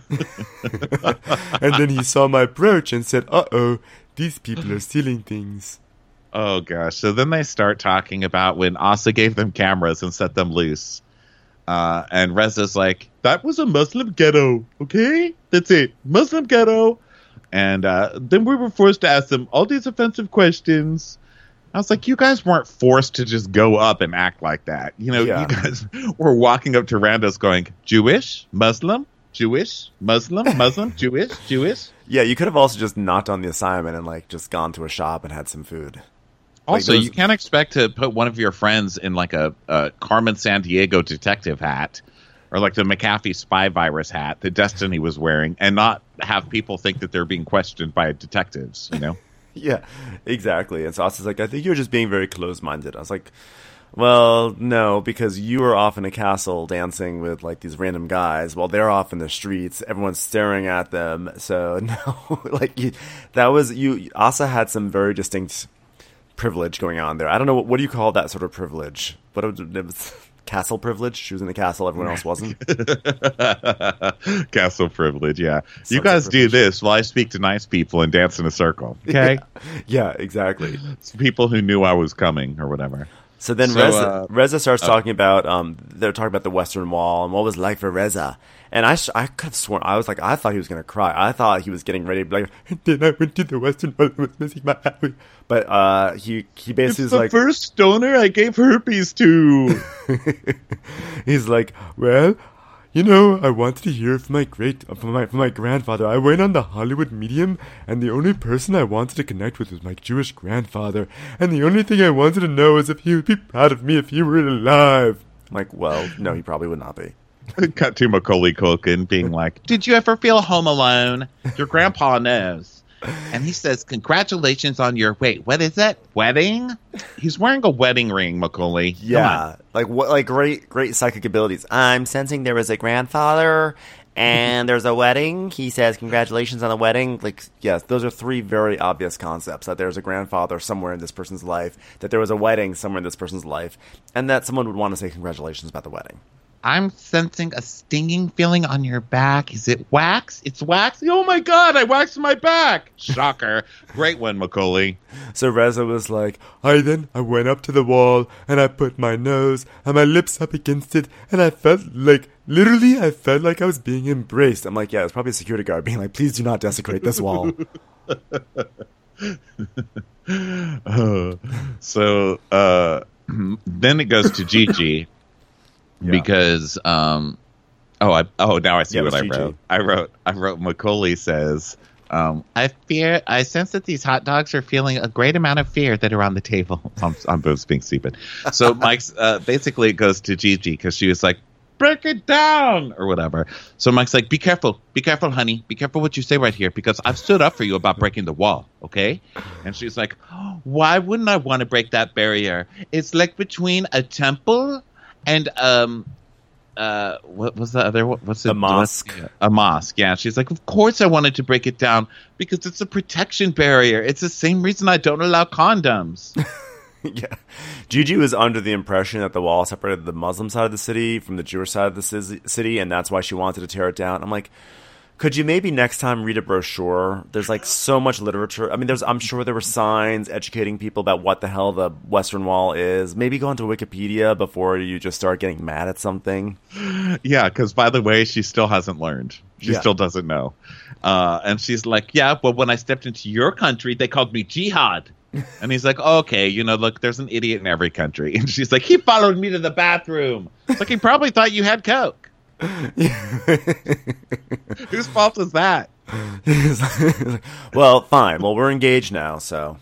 B: And then he saw my brooch and said, uh oh, these people are stealing things.
A: Oh gosh! So then they start talking about when Asa gave them cameras and set them loose. Uh, and Reza's like, that was a Muslim ghetto, okay? That's it. Muslim ghetto. And uh, then we were forced to ask them all these offensive questions. I was like, you guys weren't forced to just go up and act like that. You know,
B: Yeah.
A: you guys were walking up to randos going, Jewish, Muslim, Jewish, Muslim, Muslim, Jewish, Jewish.
B: Yeah, you could have also just knocked on the assignment and like just gone to a shop and had some food.
A: Also,
B: those-
A: you can't expect to put one of your friends in like a, a Carmen Sandiego detective hat or like the McAfee spy virus hat that Destiny was wearing and not have people think that they're being questioned by detectives, you know?
B: Yeah, exactly. And Sauce is like, I think you're just being very close-minded. I was like, well, no, because you were off in a castle dancing with like these random guys while they're off in the streets. Everyone's staring at them. So no, like you, that was you. Asa had some very distinct privilege going on there. I don't know what, what do you call that sort of privilege? What it was, it was castle privilege. She was in the castle, everyone else wasn't.
A: Castle privilege, yeah.
B: Sons
A: you
B: of
A: guys do
B: privilege.
A: this while I speak to nice people and dance in a circle, okay?
B: Yeah, exactly.
A: It's people who knew I was coming or whatever.
B: So then
A: So,
B: Reza,
A: uh,
B: Reza starts
A: uh,
B: talking about um they're talking about the Western Wall and what it was like for Reza. And I, sh- I could have sworn I was like I thought he was gonna cry. I thought he was getting ready to be like, then I went to the Western Wall and was missing my happy. But uh he he basically was like
A: first stoner I gave herpes to.
B: he's like, well, you know, I wanted to hear from my great from my from my grandfather. I went on the Hollywood Medium, and the only person I wanted to connect with was my Jewish grandfather. And the only thing I wanted to know is if he would be proud of me if he were alive. I'm like, well, no, he probably would not be.
A: Cut to Macaulay Culkin being like, "Did you ever feel home alone? Your grandpa knows." And he says, "Congratulations on your wait. What is it? Wedding?" He's wearing a wedding ring, Macaulay. Come
B: Yeah,
A: on.
B: like what? Like great, great psychic abilities. I'm sensing there was a grandfather and there's a wedding. He says, "Congratulations on the wedding." Like, yes, those are three very obvious concepts. That there's a grandfather somewhere in this person's life. That there was a wedding somewhere in this person's life, and that someone would want to say congratulations about the wedding.
A: I'm sensing a stinging feeling on your back. Is it wax? It's wax? Oh my god, I waxed my back. Shocker. Great one, Macaulay.
B: So Reza was like, I then I went up to the wall and I put my nose and my lips up against it and I felt like, literally, I felt like I was being embraced. I'm like, yeah, it's probably a security guard being like, please do not desecrate this wall.
A: uh, so uh, then it goes to Gigi.
B: Yeah.
A: Because um oh I oh now I see
B: Yeah,
A: what
B: it
A: I
B: was Gigi.
A: wrote. I wrote I wrote Macaulay says um I fear I sense that these hot dogs are feeling a great amount of fear that are on the table. I'm I'm both being stupid. So Mike's uh, basically it goes to Gigi because she was like, break it down or whatever. So Mike's like, be careful, be careful, honey, be careful what you say right here because I've stood up for you about breaking the wall, okay? And she's like, why wouldn't I want to break that barrier? It's like between a temple and um, uh, what was the other? What, what's it?
B: A mosque.
A: A mosque. Yeah. She's like, of course I wanted to break it down because it's a protection barrier. It's the same reason I don't allow condoms.
B: Yeah, Gigi was under the impression that the wall separated the Muslim side of the city from the Jewish side of the ci- city, and that's why she wanted to tear it down. I'm like, could you maybe next time read a brochure? There's like so much literature. I mean, there's I'm sure there were signs educating people about what the hell the Western Wall is. Maybe go onto Wikipedia before you just start getting mad at something.
A: Yeah, because by the way, she still hasn't learned. She
B: Yeah.
A: still doesn't know. Uh, and she's like, yeah, but when I stepped into your country, they called me jihad. And he's like, oh, okay, you know, look, there's an idiot in every country. And she's like, he followed me to the bathroom. It's like, he probably thought you had Coke. Whose fault is that?
B: Well, fine. Well, we're engaged now, so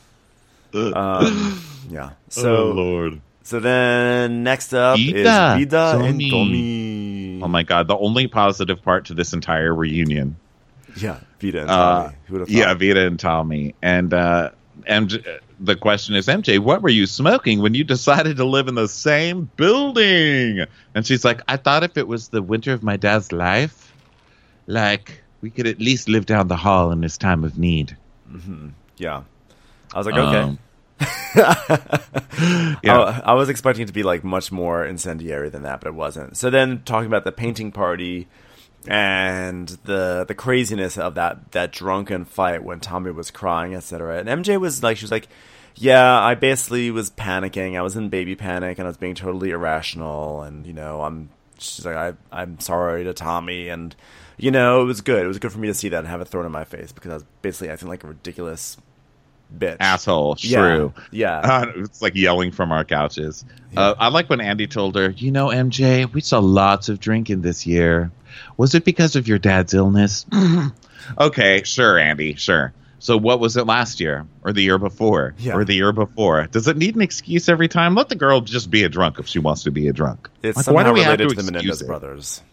B: um, yeah. So,
A: oh, Lord.
B: so then next up
A: Vida.
B: is Vida and
A: Tommy.
B: Tommy.
A: Oh, my God. The only positive part to this entire reunion.
B: Yeah, Vida and
A: Uh,
B: Tommy. Who would have thought?
A: yeah, Vida and Tommy. And uh, M J, the question is, M J, what were you smoking when you decided to live in the same building? And she's like, I thought if it was the winter of my dad's life, like, we could at least live down the hall in his time of need.
B: Mm-hmm. Yeah, I was like, okay.
A: Um, yeah.
B: I, I was expecting it to be like much more incendiary than that, but it wasn't. So then, talking about the painting party and the the craziness of that that drunken fight when Tommy was crying, et cetera. And M J was like, she was like, yeah, I basically was panicking. I was in baby panic, and I was being totally irrational. And you know, I'm she's like, I I'm sorry to Tommy, and you know, it was good. It was good for me to see that and have it thrown in my face because I was basically acting like a ridiculous bitch.
A: Asshole,
B: Yeah.
A: shrew.
B: Yeah.
A: Uh, it's like yelling from our couches. Uh, I like when Andy told her, you know, M J, we saw lots of drinking this year. Was it because of your dad's illness? Okay, sure, Andy, sure. So what was it last year or the year before
B: Yeah.
A: or the year before? Does it need an excuse every time? Let the girl just be a drunk if she wants to be a drunk.
B: It's
A: Like,
B: somehow related to, the
A: excuse
B: Menendez
A: it?
B: brothers.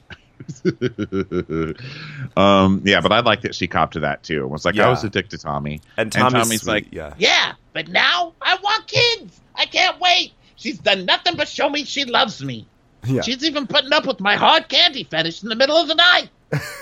A: um, yeah, but I like that she copped to that too. It was like,
B: Yeah.
A: I was addicted to Tommy.
B: And Tommy's,
A: Tommy's
B: sweet,
A: like,
B: yeah.
D: Yeah, but now I want kids. I can't wait. She's done nothing but show me she loves me.
B: Yeah.
D: She's even putting up with my hard candy fetish in the middle of the night.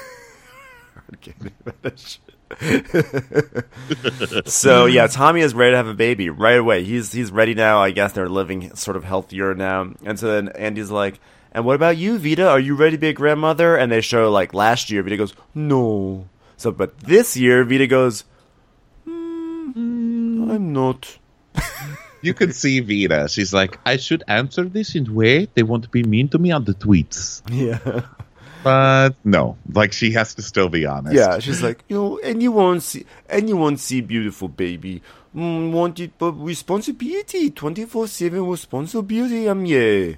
B: So yeah, Tommy is ready to have a baby right away. He's he's ready now. I guess they're living sort of healthier now. And so then Andy's like, "And what about you, Vida? Are you ready to be a grandmother?" And they show like last year, Vida goes, "No." So, but this year, Vida goes, mm, "I'm not."
A: You could see Vita. She's like, I should answer this in a way they won't be mean to me on the tweets.
B: Yeah.
A: But no, like she has to still be honest.
B: Yeah, she's like, you know, anyone see, anyone see beautiful baby. Mm, want it, but responsibility, twenty-four seven responsibility, um, yeah.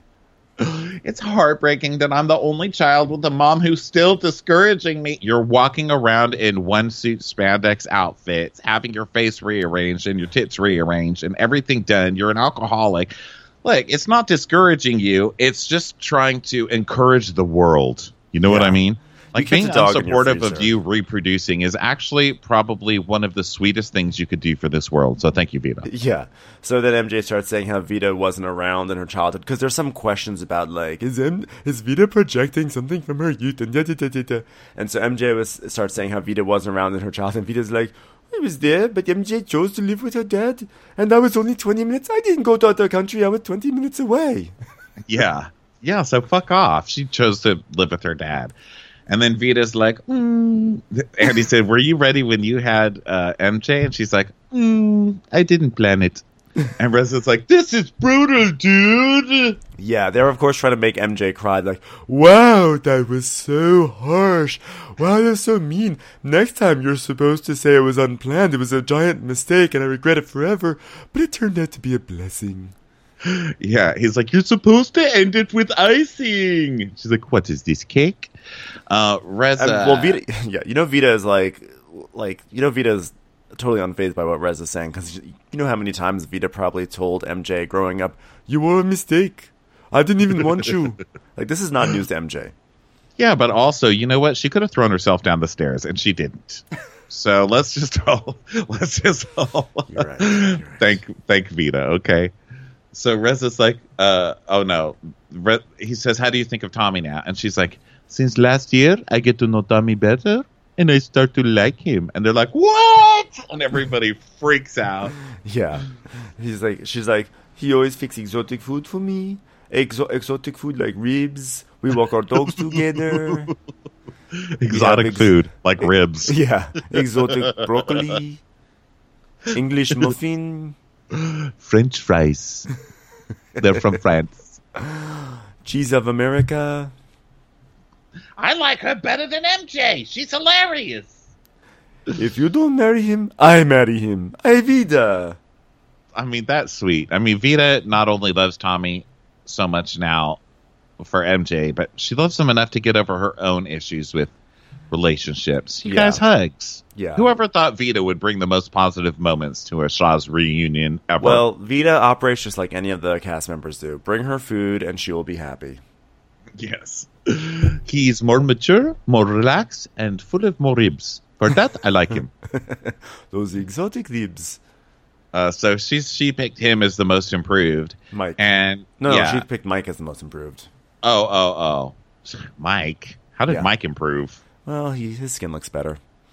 A: It's heartbreaking that I'm the only child with a mom who's still discouraging me. You're walking around in one suit spandex outfits, having your face rearranged and your tits rearranged and everything done. You're an alcoholic. Like, it's not discouraging you. It's just trying to encourage the world. You know
B: Yeah.
A: what I mean? Like,
B: kept
A: being
B: the dog in your
A: unsupportive of
B: freezer.
A: you reproducing is actually probably one of the sweetest things you could do for this world. So thank you, Vita.
B: Yeah. So then M J starts saying how Vita wasn't around in her childhood because there's some questions about like is M is Vita projecting something from her youth and da, da, da, da, da. And so M J was starts saying how Vita wasn't around in her childhood. And Vita's like, I was there, but M J chose to live with her dad, and I was only twenty minutes. I didn't go to other country. I was twenty minutes away.
A: Yeah. Yeah, so fuck off. She chose to live with her dad. And then Vita's like, mm. and he said, were you ready when you had uh, M J? And she's like, mm, I didn't plan it. And Reza's like, this is brutal, dude.
B: Yeah, they're of course trying to make M J cry. Like, wow, that was so harsh. Wow, that's so mean. Next time you're supposed to say it was unplanned. It was a giant mistake and I regret it forever. But it turned out to be a blessing.
A: Yeah, he's like, you're supposed to end it with icing. She's like, what is this, cake? Uh, Reza.
B: Um, well, Vita, yeah, you know, Vita is like, like, you know, Vita is totally unfazed by what Rez is saying because you know how many times Vita probably told M J growing up, "You were a mistake. I didn't even want you." Like, this is not news to M J.
A: Yeah, but also, you know what? She could have thrown herself down the stairs, and she didn't. So let's just all let's just all
B: You're right. You're right.
A: thank thank Vita, okay? So Rez is like, uh, oh no. Re- he says, how do you think of Tommy now? And she's like, since last year, I get to know Tommy better, and I start to like him. And they're like, what? And everybody freaks out.
B: Yeah, he's like, she's like, he always fixes exotic food for me. Exo- exotic food like ribs. We walk our dogs together.
A: Exotic
B: ex-
A: food, like ribs.
B: Yeah, exotic broccoli. English muffin.
A: French fries. They're from France.
B: Cheese of America.
D: I like her better than M J. She's hilarious.
B: If you don't marry him, I marry him. Ay vida.
A: I mean, that's sweet. I mean, Vita not only loves Tommy so much now for M J, but she loves him enough to get over her own issues with relationships. You
B: Yeah.
A: guys hugs.
B: Yeah.
A: Whoever thought Vita would bring the most positive moments to a Shaw's reunion ever?
B: Well, Vita operates just like any of the cast members do. Bring her food and she will be happy.
A: yes. He's more mature, more relaxed, and full of more ribs. For that, I like him.
B: Those exotic ribs.
A: Uh, so she's she picked him as the most improved.
B: Mike.
A: And
B: No,
A: yeah.
B: she picked Mike as the most improved.
A: Oh, oh, oh. Mike. How did
B: Yeah.
A: Mike improve?
B: Well, he, his skin looks better.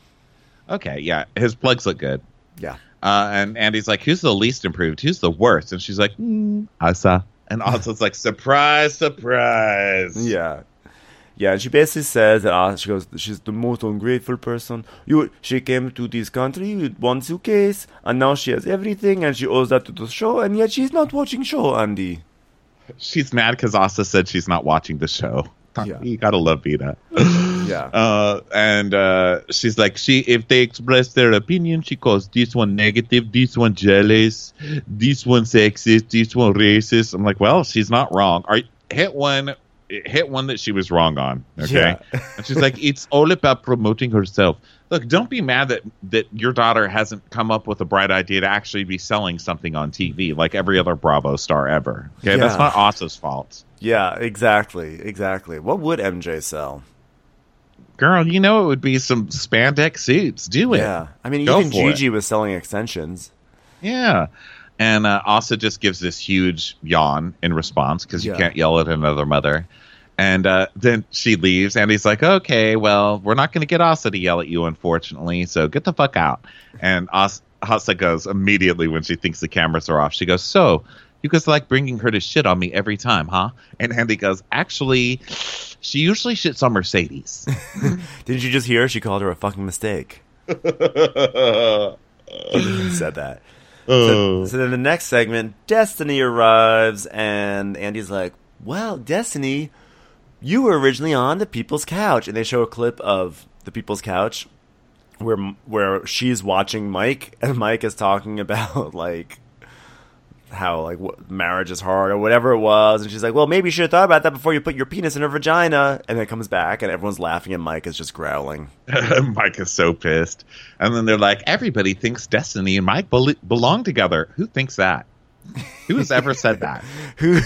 A: Okay, yeah. His plugs look good.
B: Yeah.
A: Uh, and Andy's like, who's the least improved? Who's the worst? And she's like, mm, Asa. And Asa's like, surprise, surprise.
B: Yeah. Yeah, and she basically says that uh, she goes, she's the most ungrateful person. You, she came to this country with one suitcase, and now she has everything, and she owes that to the show, and yet she's not watching show, Andy.
A: She's mad because Asa said she's not watching the show.
B: Yeah.
A: You gotta love Vita.
B: Yeah.
A: Uh, and uh, she's like, she if they express their opinion, she calls this one negative, this one jealous, this one sexist, this one racist. I'm like, well, she's not wrong. All right, hit one, hit one that she was wrong on. Okay,
B: Yeah.
A: and she's like, it's all about promoting herself. Look, don't be mad that that your daughter hasn't come up with a bright idea to actually be selling something on T V like every other Bravo star ever. Okay, that's
B: Yeah.
A: not Asa's fault.
B: Yeah, exactly, exactly. What would M J sell?
A: Girl, you know it would be some spandex suits. Do it.
B: Yeah. I mean,
A: Go
B: even
A: for
B: Gigi was selling extensions.
A: Yeah. And uh, Asa just gives this huge yawn in response because you
B: Yeah.
A: can't yell at another mother. And uh, then she leaves, and he's like, okay, well, we're not going to get Asa to yell at you, unfortunately, so get the fuck out. And Asa, Asa goes immediately when she thinks the cameras are off. She goes, so you guys like bringing her to shit on me every time, huh? And Andy goes, actually, she usually shits on Mercedes.
B: Didn't you just hear she called her a fucking mistake? He said that.
A: Oh.
B: So, so then the next segment, Destiny arrives, and Andy's like, well, Destiny, you were originally on the People's Couch. And they show a clip of the People's Couch where where she's watching Mike, and Mike is talking about, like, how, like, what, marriage is hard or whatever it was. And she's like, well, maybe you should have thought about that before you put your penis in her vagina. And then it comes back, and everyone's laughing, and Mike is just growling.
A: Mike is so pissed. And then they're like, everybody thinks Destiny and Mike bel- belong together. Who thinks that? Who has ever said that?
B: Who?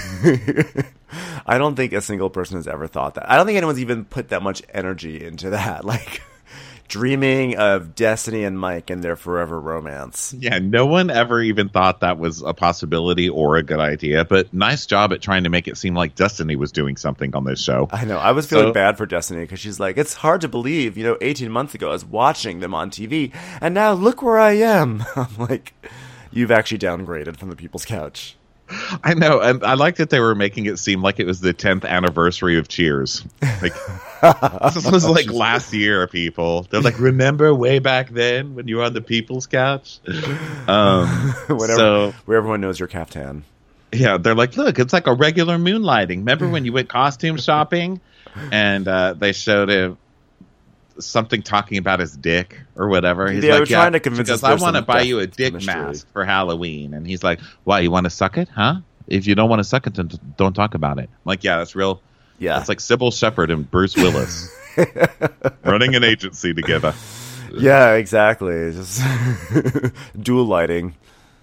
B: I don't think a single person has ever thought that. I don't think anyone's even put that much energy into that. Like, dreaming of Destiny and Mike and their forever romance.
A: Yeah, no one ever even thought that was a possibility or a good idea, but nice job at trying to make it seem like Destiny was doing something on this show.
B: I know. I was feeling
A: So-
B: bad for Destiny because she's like, it's hard to believe, you know, eighteen months ago I was watching them on T V, and now look where I am. I'm like, you've actually downgraded from the People's Couch.
A: I know, and I like that they were making it seem like it was the tenth anniversary of Cheers. Like, this was like last year, people. They're like, remember way back then when you were on the People's Couch? Um,
B: Whatever,
A: so,
B: where everyone knows your caftan.
A: yeah, they're like, look, it's like a regular moonlighting. Remember when you went costume shopping? And uh, they showed him something talking about his dick or whatever. He's
B: Yeah,
A: like,
B: we're trying to convince
A: she
B: us
A: goes, I
B: there's
A: want to
B: some
A: buy
B: death
A: you a dick
B: chemistry.
A: mask for Halloween. And he's like, why, you want to suck it? Huh? If you don't want to suck it, then don't talk about it. I'm like, yeah, that's real.
B: Yeah.
A: It's like Sybil Shepherd and Bruce Willis running an agency together.
B: Yeah, exactly. It's just dual lighting.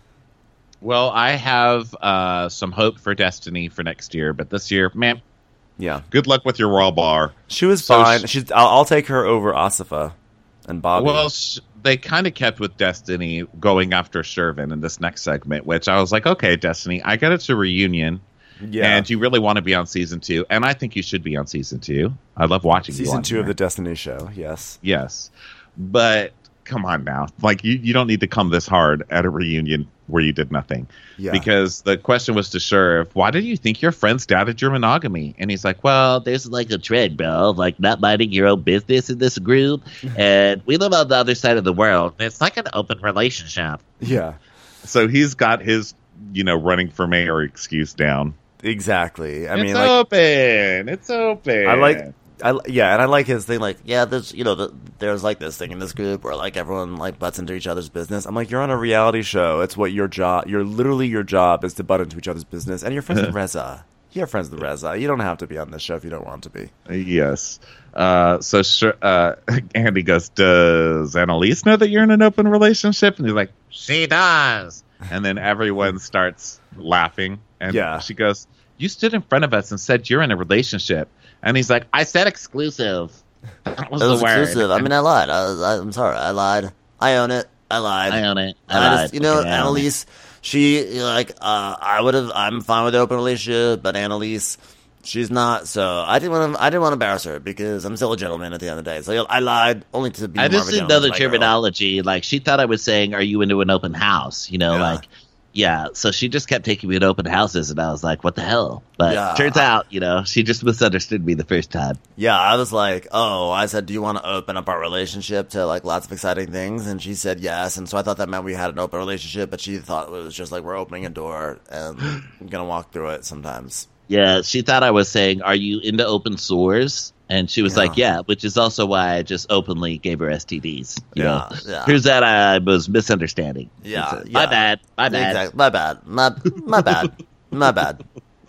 A: Well, I have uh, some hope for Destiny for next year, but this year, man,
B: Yeah.
A: good luck with your raw bar.
B: She was
A: So
B: fine.
A: sh-
B: She's. I'll, I'll take her over Asifa and Bobby.
A: Well, sh- they kind of kept with Destiny going after Shervin in this next segment, which I was like, okay, Destiny, I get it's a reunion,
B: yeah.
A: and you really want to be on season two, and I think you should be on season two. I love watching you
B: Season
A: on
B: two of
A: there.
B: the Destiny show. Yes.
A: Yes, but come on now, like you, you don't need to come this hard at a reunion where you did nothing.
B: Yeah.
A: Because the question was to Sherv, why did you think your friends doubted your monogamy? And he's like, well,
D: There's like a trend, bro, of like not minding your own business in this group. And we live on the other side of the world. It's like an open relationship.
B: Yeah.
A: so he's got his, you know, running for mayor excuse down.
B: Exactly. I
A: it's
B: mean, like,
A: open. It's open.
B: I like. I yeah, and I like his thing. Like,
C: Yeah, there's you know the, there's like this thing in this group where like everyone like butts into each other's business.
B: I'm like, you're on a reality show. It's what your job. You're literally your job is to butt into each other's business. And you're friends with Reza. You're friends with Reza. You don't have to be on this show if you don't want to be.
A: Yes. Uh, so Sher- uh, Andy goes, does Annalise know that you're in an open relationship? And he's like,
D: She does.
A: and then everyone starts laughing. And
B: Yeah.
A: she goes, you stood in front of us and said you're in a relationship. And he's like, I said exclusive. That was
C: it was
A: the word.
C: exclusive. I mean, I lied. I, was- I, I'm sorry. I lied. I own it. I lied.
D: I own it. I
C: I
D: lied.
C: just, you know,
D: Okay, I own it.
C: Annalise, she you know, like uh, I would have. I'm fine with the open relationship, but Annalise, she's not. So I didn't want to. I didn't want to embarrass her because I'm still a gentleman at the end of the day. So I lied only to be.
D: I
C: more
D: just
C: of a
D: didn't know
C: gentleman
D: the
C: to my girl.
D: terminology. Like, she thought I was saying, are you into an open house? You know,
C: Yeah.
D: like, yeah. So she just kept taking me to open houses, and I was like, what the hell? But
C: Yeah.
D: turns out, you know, she just misunderstood me the first time.
C: Yeah, I was like, oh, I said, do you want to open up our relationship to like lots of exciting things? And she said yes. And so I thought that meant we had an open relationship, but she thought it was just like we're opening a door and I'm gonna walk through it sometimes.
D: Yeah, she thought I was saying, are you into open sores? And she was
C: Yeah.
D: like, yeah, which is also why I just openly gave her S T Ds. You
C: Yeah,
D: know,
C: yeah.
D: here's that I was misunderstanding.
C: Yeah,
D: It's, uh, My
C: yeah.
D: bad. My bad.
C: Exactly. My bad. My my bad. My bad.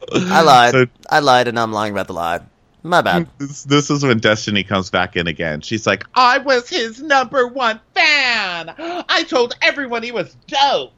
C: I lied.
A: So-
C: I lied, and I'm lying about the lie. My bad.
A: This, this is when Destiny comes back in again. She's like,
D: I was his number one fan. I told everyone he was dope.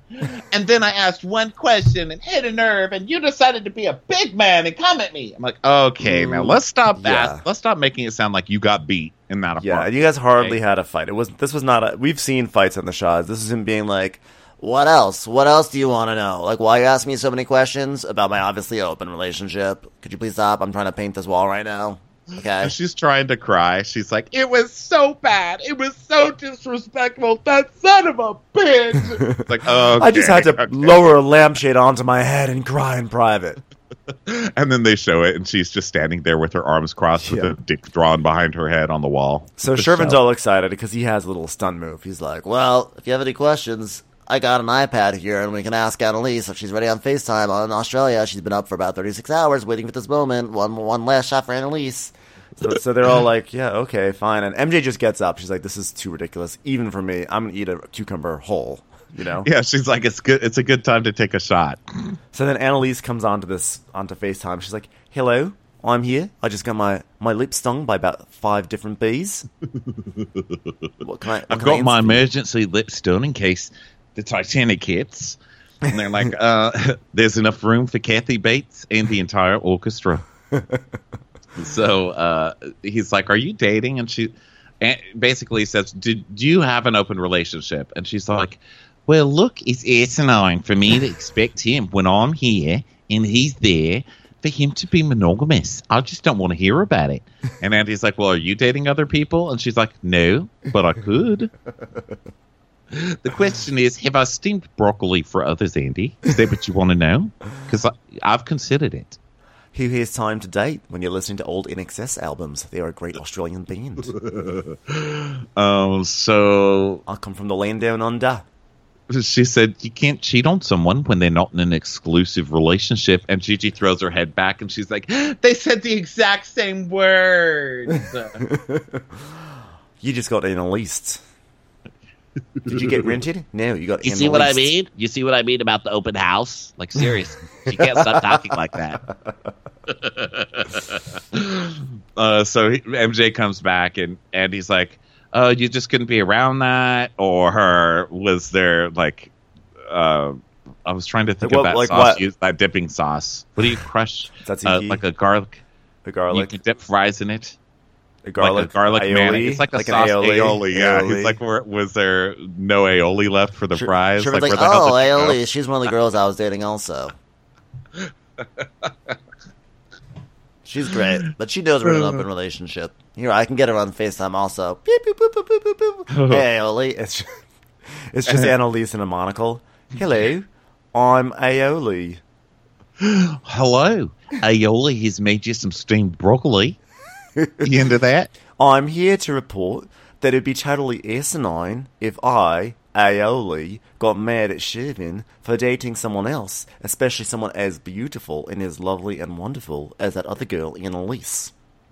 D: And then I asked one question and hit a nerve, and you decided to be a big man and come at me.
A: I'm like, okay, now let's stop that.
C: Yeah.
A: Let's stop making it sound like you got beat in that
B: Yeah,
A: apartment.
B: and you guys hardly had a fight. It was. This was not a. We've seen fights on the shows. This is him being like,
C: What else? What else do you want to know? Like, why you ask me so many questions about my obviously open relationship? Could you please stop? I'm trying to paint this wall right now. Okay.
A: And she's trying to cry. She's like,
D: It was so bad. It was so disrespectful. That son of a bitch.
A: it's like, oh,
B: I just had to lower a lampshade onto my head and cry in private.
A: And then they show it, and she's just standing there with her arms crossed,
B: Yeah.
A: with a dick drawn behind her head on the wall.
B: So
A: The
B: Shervin's
A: show.
B: all excited because he has a little stun move. He's like, well,
C: Well, if you have any questions, I got an iPad here, and we can ask Annalise if she's ready on FaceTime on Australia. She's been up for about thirty-six hours waiting for this moment. One one last shot for Annalise.
B: So, so they're all like, yeah, okay, fine. And M J just gets up. She's like, this is too ridiculous, even for me. I'm going to eat a cucumber whole, you know?
A: Yeah, she's like, it's good. It's a good time to take a shot.
B: So then Annalise comes onto this, onto FaceTime. She's like, hello, I'm here. I just got my, my lip stung by about five different bees. What can I, what
A: I've
B: can I
A: got my
B: answer?
A: emergency lip stone in case the Titanic hits. And they're like, uh, there's enough room for Kathy Bates and the entire orchestra. So uh, he's like, are you dating? And she and basically says, do, do you have an open relationship? And she's like, well, look, it's asinine for me to expect him when I'm here and he's there for him to be monogamous. I just don't want to hear about it. And Andy's like, well, are you dating other people? And she's like, no, but I could. The question is, have I steamed broccoli for others, Andy? Is that what you want to know? Because I've considered it.
B: Who has time to date when you're listening to old N X S albums? They are a great Australian band.
A: Um, so
B: I come from the land down under.
A: she said, you can't cheat on someone when they're not in an exclusive relationship. And Gigi throws her head back and she's like, they said the exact same words.
B: You just got Annalise. Did you get rented? No, you got
E: You see what I
B: Annalise.
E: mean? You see what I mean about the open house? Like, seriously. You can't stop talking like that.
A: uh, so he, M J comes back and, and he's like, oh, you just couldn't be around that? Or her, was there like, uh, I was trying to think
B: Like
A: of
B: what-
A: that
B: like
A: sauce,
B: what?
A: used, that dipping sauce. What do you crush?
B: Tzatziki?
A: Uh, like a garlic.
B: The
A: You
B: garlic.
A: can dip fries in it.
B: The garlic.
A: like a garlic
B: aioli?
A: mayonnaise. It's like a
B: an
A: sauce
B: aioli.
A: aioli. Yeah,
B: Aioli.
A: he's like, were, was there no aioli left for the
C: Sure,
A: fries?
C: sure,
A: like,
C: like,
A: where the hell
C: oh,
A: did it go?
C: Aioli, she's one of the girls I was dating also. She's great, but she knows we're in an open relationship. Here, I can get her on FaceTime also. Beep, boop, boop, boop, boop, boop, boop. Hey, Aioli.
B: It's just, it's just Annalise in a monocle. Hello, I'm Aioli.
A: Hello, aioli has made you some steamed broccoli. You into that?
B: I'm here to report that it'd be totally asinine if I, Aioli, got mad at Shervin for dating someone else, especially someone as beautiful and as lovely and wonderful as that other girl, Annalise.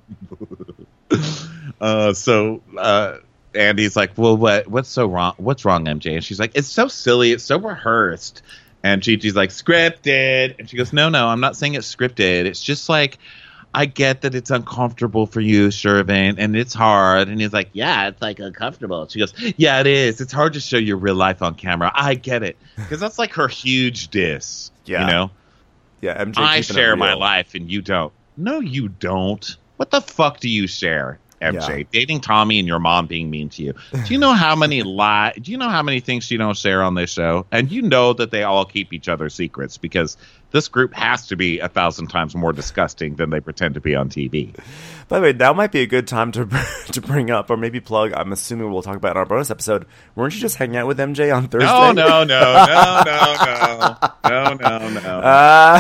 A: Uh, so uh, Andy's like, well, what what's so wrong? What's wrong, M J? And she's like, it's so silly. It's so rehearsed. And Gigi's like, scripted. And she goes, no, no, I'm not saying it's scripted. It's just like, I get that it's uncomfortable for you, Shervin, and it's hard. And he's like, yeah, it's like uncomfortable. She goes, yeah, it is. It's hard to show your real life on camera. I get it. Because that's like her huge diss.
B: Yeah.
A: You know?
B: Yeah, M J.
A: I
B: keeping it
A: share my
B: real.
A: life and you don't. No, you don't. What the fuck do you share, M J?
B: Yeah.
A: Dating Tommy and your mom being mean to you. Do you know how many lie? Do you know how many things you don't share on this show? And you know that they all keep each other's secrets because this group has to be a thousand times more disgusting than they pretend to be on T V.
B: By the way, that might be a good time to to bring up or maybe plug. I'm assuming we'll talk about in our bonus episode. Weren't you just hanging out with M J on Thursday?
A: No, no, no, no, no, no, no, no, no.
B: Uh,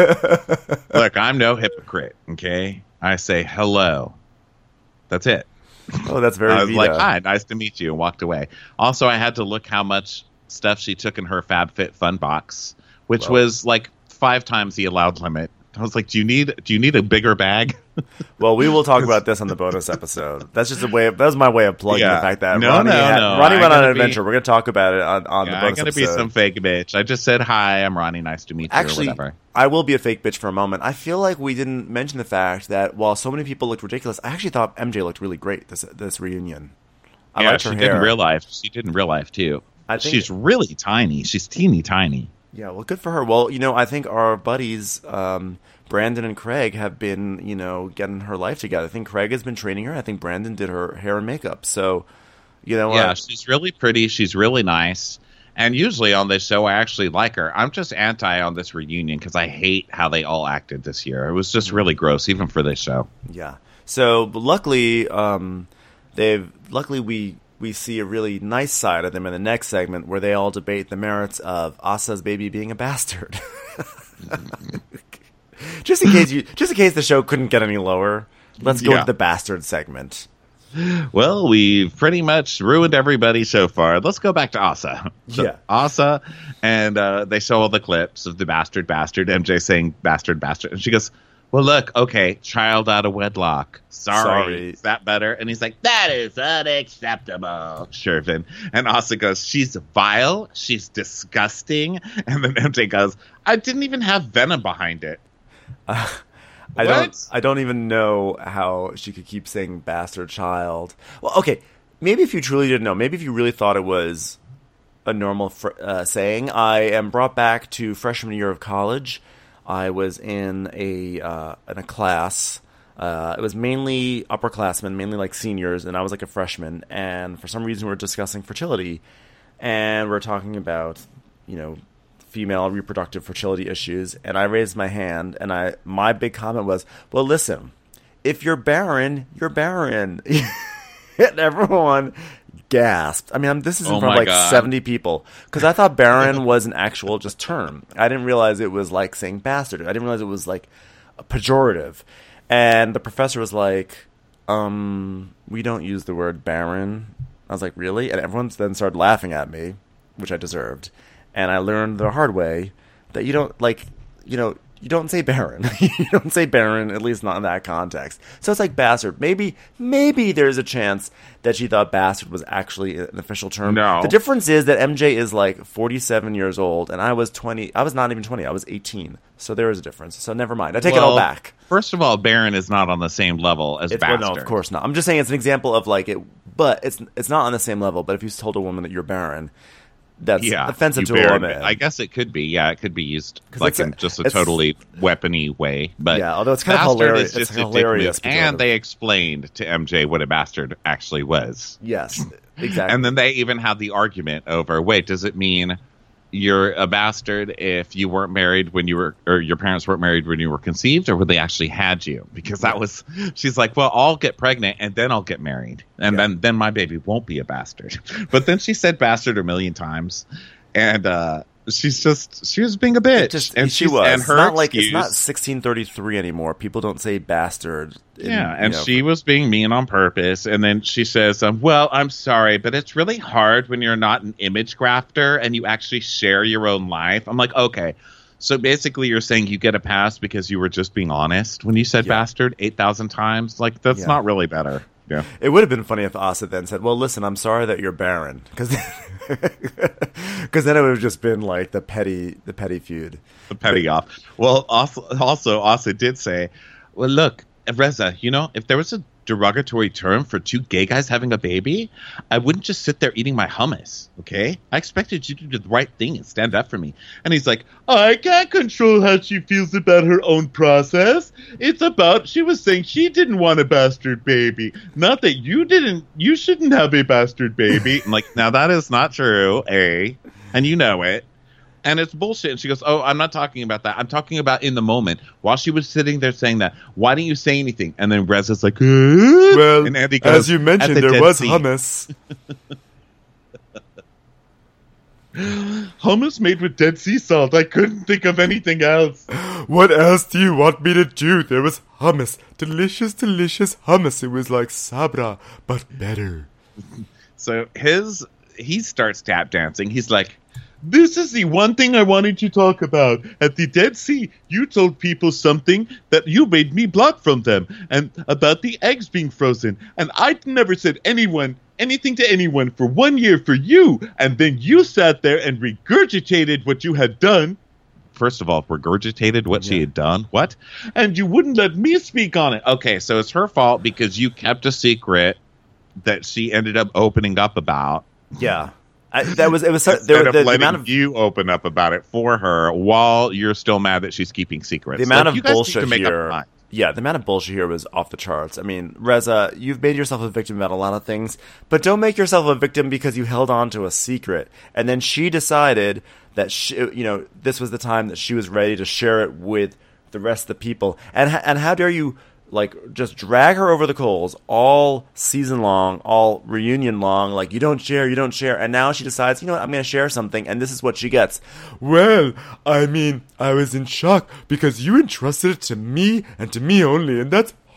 A: Look, I'm no hypocrite. Okay, I say hello. That's it.
B: oh, that's very
A: I was
B: Vita.
A: like, hi, nice to meet you, and walked away. Also, I had to look how much stuff she took in her FabFitFun box, which
B: Well.
A: was like five times the allowed limit. I was like, do you need do you need a bigger bag?
B: Well, we will talk about this on the bonus episode. That's just a way. Of, that was my way of plugging
A: Yeah.
B: the fact that
A: No,
B: Ronnie,
A: no,
B: had,
A: no.
B: Ronnie
A: I
B: went on
A: gotta
B: an
A: be-
B: adventure. We're going to talk about it on, on
A: Yeah,
B: the
A: I'm
B: bonus
A: gonna
B: episode.
A: be some fake bitch. I just said hi. I'm Ronnie. Nice to meet you.
B: Actually,
A: or whatever.
B: I will be a fake bitch for a moment. I feel like we didn't mention the fact that while so many people looked ridiculous, I actually thought M J looked really great this this reunion. I
A: yeah,
B: liked
A: she
B: her
A: did
B: hair.
A: in real life. She did in real life too.
B: I think-
A: She's really tiny. She's teeny tiny.
B: Yeah, well, good for her. Well, you know, I think our buddies um, Brandon and Craig have been, you know, getting her life together. I think Craig has been training her. I think Brandon did her hair and makeup. So, you know,
A: Yeah,
B: uh,
A: she's really pretty. She's really nice. And usually on this show, I actually like her. I'm just anti on this reunion because I hate how they all acted this year. It was just really gross, even for this show.
B: yeah. So, but luckily, um, they've luckily we we see a really nice side of them in the next segment where they all debate the merits of Asa's baby being a bastard. just in case you, just in case the show couldn't get any lower, let's go
A: Yeah.
B: to the bastard segment.
A: Well, we've pretty much ruined everybody so far. Let's go back to Asa. So
B: Yeah.
A: Asa, and uh, they show all the clips of the bastard, bastard, M J saying bastard, bastard. And she goes, well, look, okay, child out of wedlock. Sorry.
B: Sorry.
A: Is that better? And he's like, that is unacceptable, Shervin. And Asa goes, she's vile. She's disgusting. And then M J goes, I didn't even have venom behind it.
B: Uh, I
A: What?
B: don't. I don't even know how she could keep saying bastard child. Well, okay, maybe if you truly didn't know, maybe if you really thought it was a normal fr- uh, saying. I am brought back to freshman year of college. I was in a uh, in a class. Uh, it was mainly upperclassmen, mainly like seniors, and I was like a freshman. And for some reason, we were discussing fertility, and we we're talking about, you know, female reproductive fertility issues, and I raised my hand, and I my big comment was, well, listen, if you're barren, you're barren. And everyone gasped. I mean, I'm, this is in
A: Oh
B: front of
A: my
B: like
A: God.
B: seventy people, because I thought barren was an actual just term. I didn't realize it was like saying bastard. I didn't realize it was like a pejorative. And the professor was like, um, we don't use the word barren. I was like, really? And everyone then started laughing at me, which I deserved. And I learned the hard way that you don't, like, you know, you don't say barren. You don't say barren, at least not in that context. So it's like bastard. Maybe, maybe there's a chance that she thought bastard was actually an official term.
A: No.
B: The difference is that M J is like forty-seven years old, and I was twenty. I was not even twenty. I was eighteen. So there is a difference. So never mind. I take it all
A: Well,
B: back.
A: First of all, Baron is not on the same level as
B: It's, well,
A: bastard.
B: no, of course not. I'm just saying it's an example of like it, but it's it's not on the same level. But if you told a woman that you're barren, that's
A: Yeah,
B: offensive
A: you
B: to
A: Baron-
B: a woman.
A: I guess it could be. Yeah, it could be used
B: 'Cause
A: like
B: it's a-
A: in just a
B: it's-
A: totally weapony way. But
B: Yeah, although it's kind of
A: bastard
B: hilarious-
A: is just
B: it's
A: a dick
B: hilarious
A: move.
B: pejorative.
A: And they explained to M J what a bastard actually was.
B: Yes, exactly.
A: And then they even had the argument over, wait, does it mean you're a bastard if you weren't married when you were, or your parents weren't married when you were conceived, or when they actually had you? Because that was, she's like, well, I'll get pregnant and then I'll get married. And
B: Yeah.
A: then, then my baby won't be a bastard. But then she said bastard a million times. And, uh, she's just, she was being a bitch.
B: It just
A: and
B: she
A: she's-
B: was.
A: And her
B: it's not like
A: excuse,
B: it's not sixteen thirty-three anymore. People don't say bastard. in,
A: yeah, and
B: you know,
A: she was being mean on purpose. And then she says, um, well, I'm sorry, but it's really hard when you're not an image grafter and you actually share your own life. I'm like, okay. So basically you're saying you get a pass because you were just being honest when you said
B: Yeah.
A: bastard eight thousand times? Like, that's
B: Yeah.
A: not really better. Yeah.
B: It would have been funny if Asa then said, well, listen, I'm sorry that you're barren. Because then it would have just been like the petty the petty feud.
A: The petty off. Well, also, also, Asa did say, well, look, Reza, you know, if there was a derogatory term for two gay guys having a baby, I wouldn't just sit there eating my hummus, okay? I expected you to do the right thing and stand up for me. And he's like, I can't control how she feels about her own process. It's about, she was saying she didn't want a bastard baby. Not that you didn't, you shouldn't have a bastard baby. I'm like, now that is not true, A, and you know it. And it's bullshit. And she goes, oh, I'm not talking about that. I'm talking about in the moment. While she was sitting there saying that, why didn't you say anything? And then Reza's like, "Uh?"
B: Well,
A: and Andy goes,
B: as you
A: "At
B: mentioned,
A: the
B: there
A: Dead
B: was
A: Sea."
B: hummus.
A: Hummus made with Dead Sea salt. I couldn't think of anything else.
B: What else do you want me to do? There was hummus. Delicious, delicious hummus. It was like Sabra, but better.
A: So his, he starts tap dancing. He's like, this is the one thing I wanted to talk about. At the Dead Sea, you told people something that you made me block from them, and about the eggs being frozen. And I never said anyone anything to anyone for one year for you. And then you sat there and regurgitated what you had done. First of all, regurgitated what she
B: Yeah.
A: had done. What? And you wouldn't let me speak on it. Okay, so it's her fault because you kept a secret that she ended up opening up about.
B: Yeah. I, that was it was so,
A: Instead
B: there,
A: of
B: the, the
A: letting
B: amount of
A: you open up about it for her while you're still mad that she's keeping secrets.
B: the amount
A: Like,
B: of
A: you guys need
B: bullshit
A: to make up your
B: here.
A: mind.
B: Yeah, the amount of bullshit here was off the charts. I mean, Reza, you've made yourself a victim about a lot of things, but don't make yourself a victim because you held on to a secret. And then she decided that she, you know, this was the time that she was ready to share it with the rest of the people. And h- and how dare you like just drag her over the coals all season long, all reunion long, like you don't share, you don't share. And now she decides, you know what, I'm going to share something, and this is what she gets. Well, I mean, I was in shock because you entrusted it to me and to me only, and that's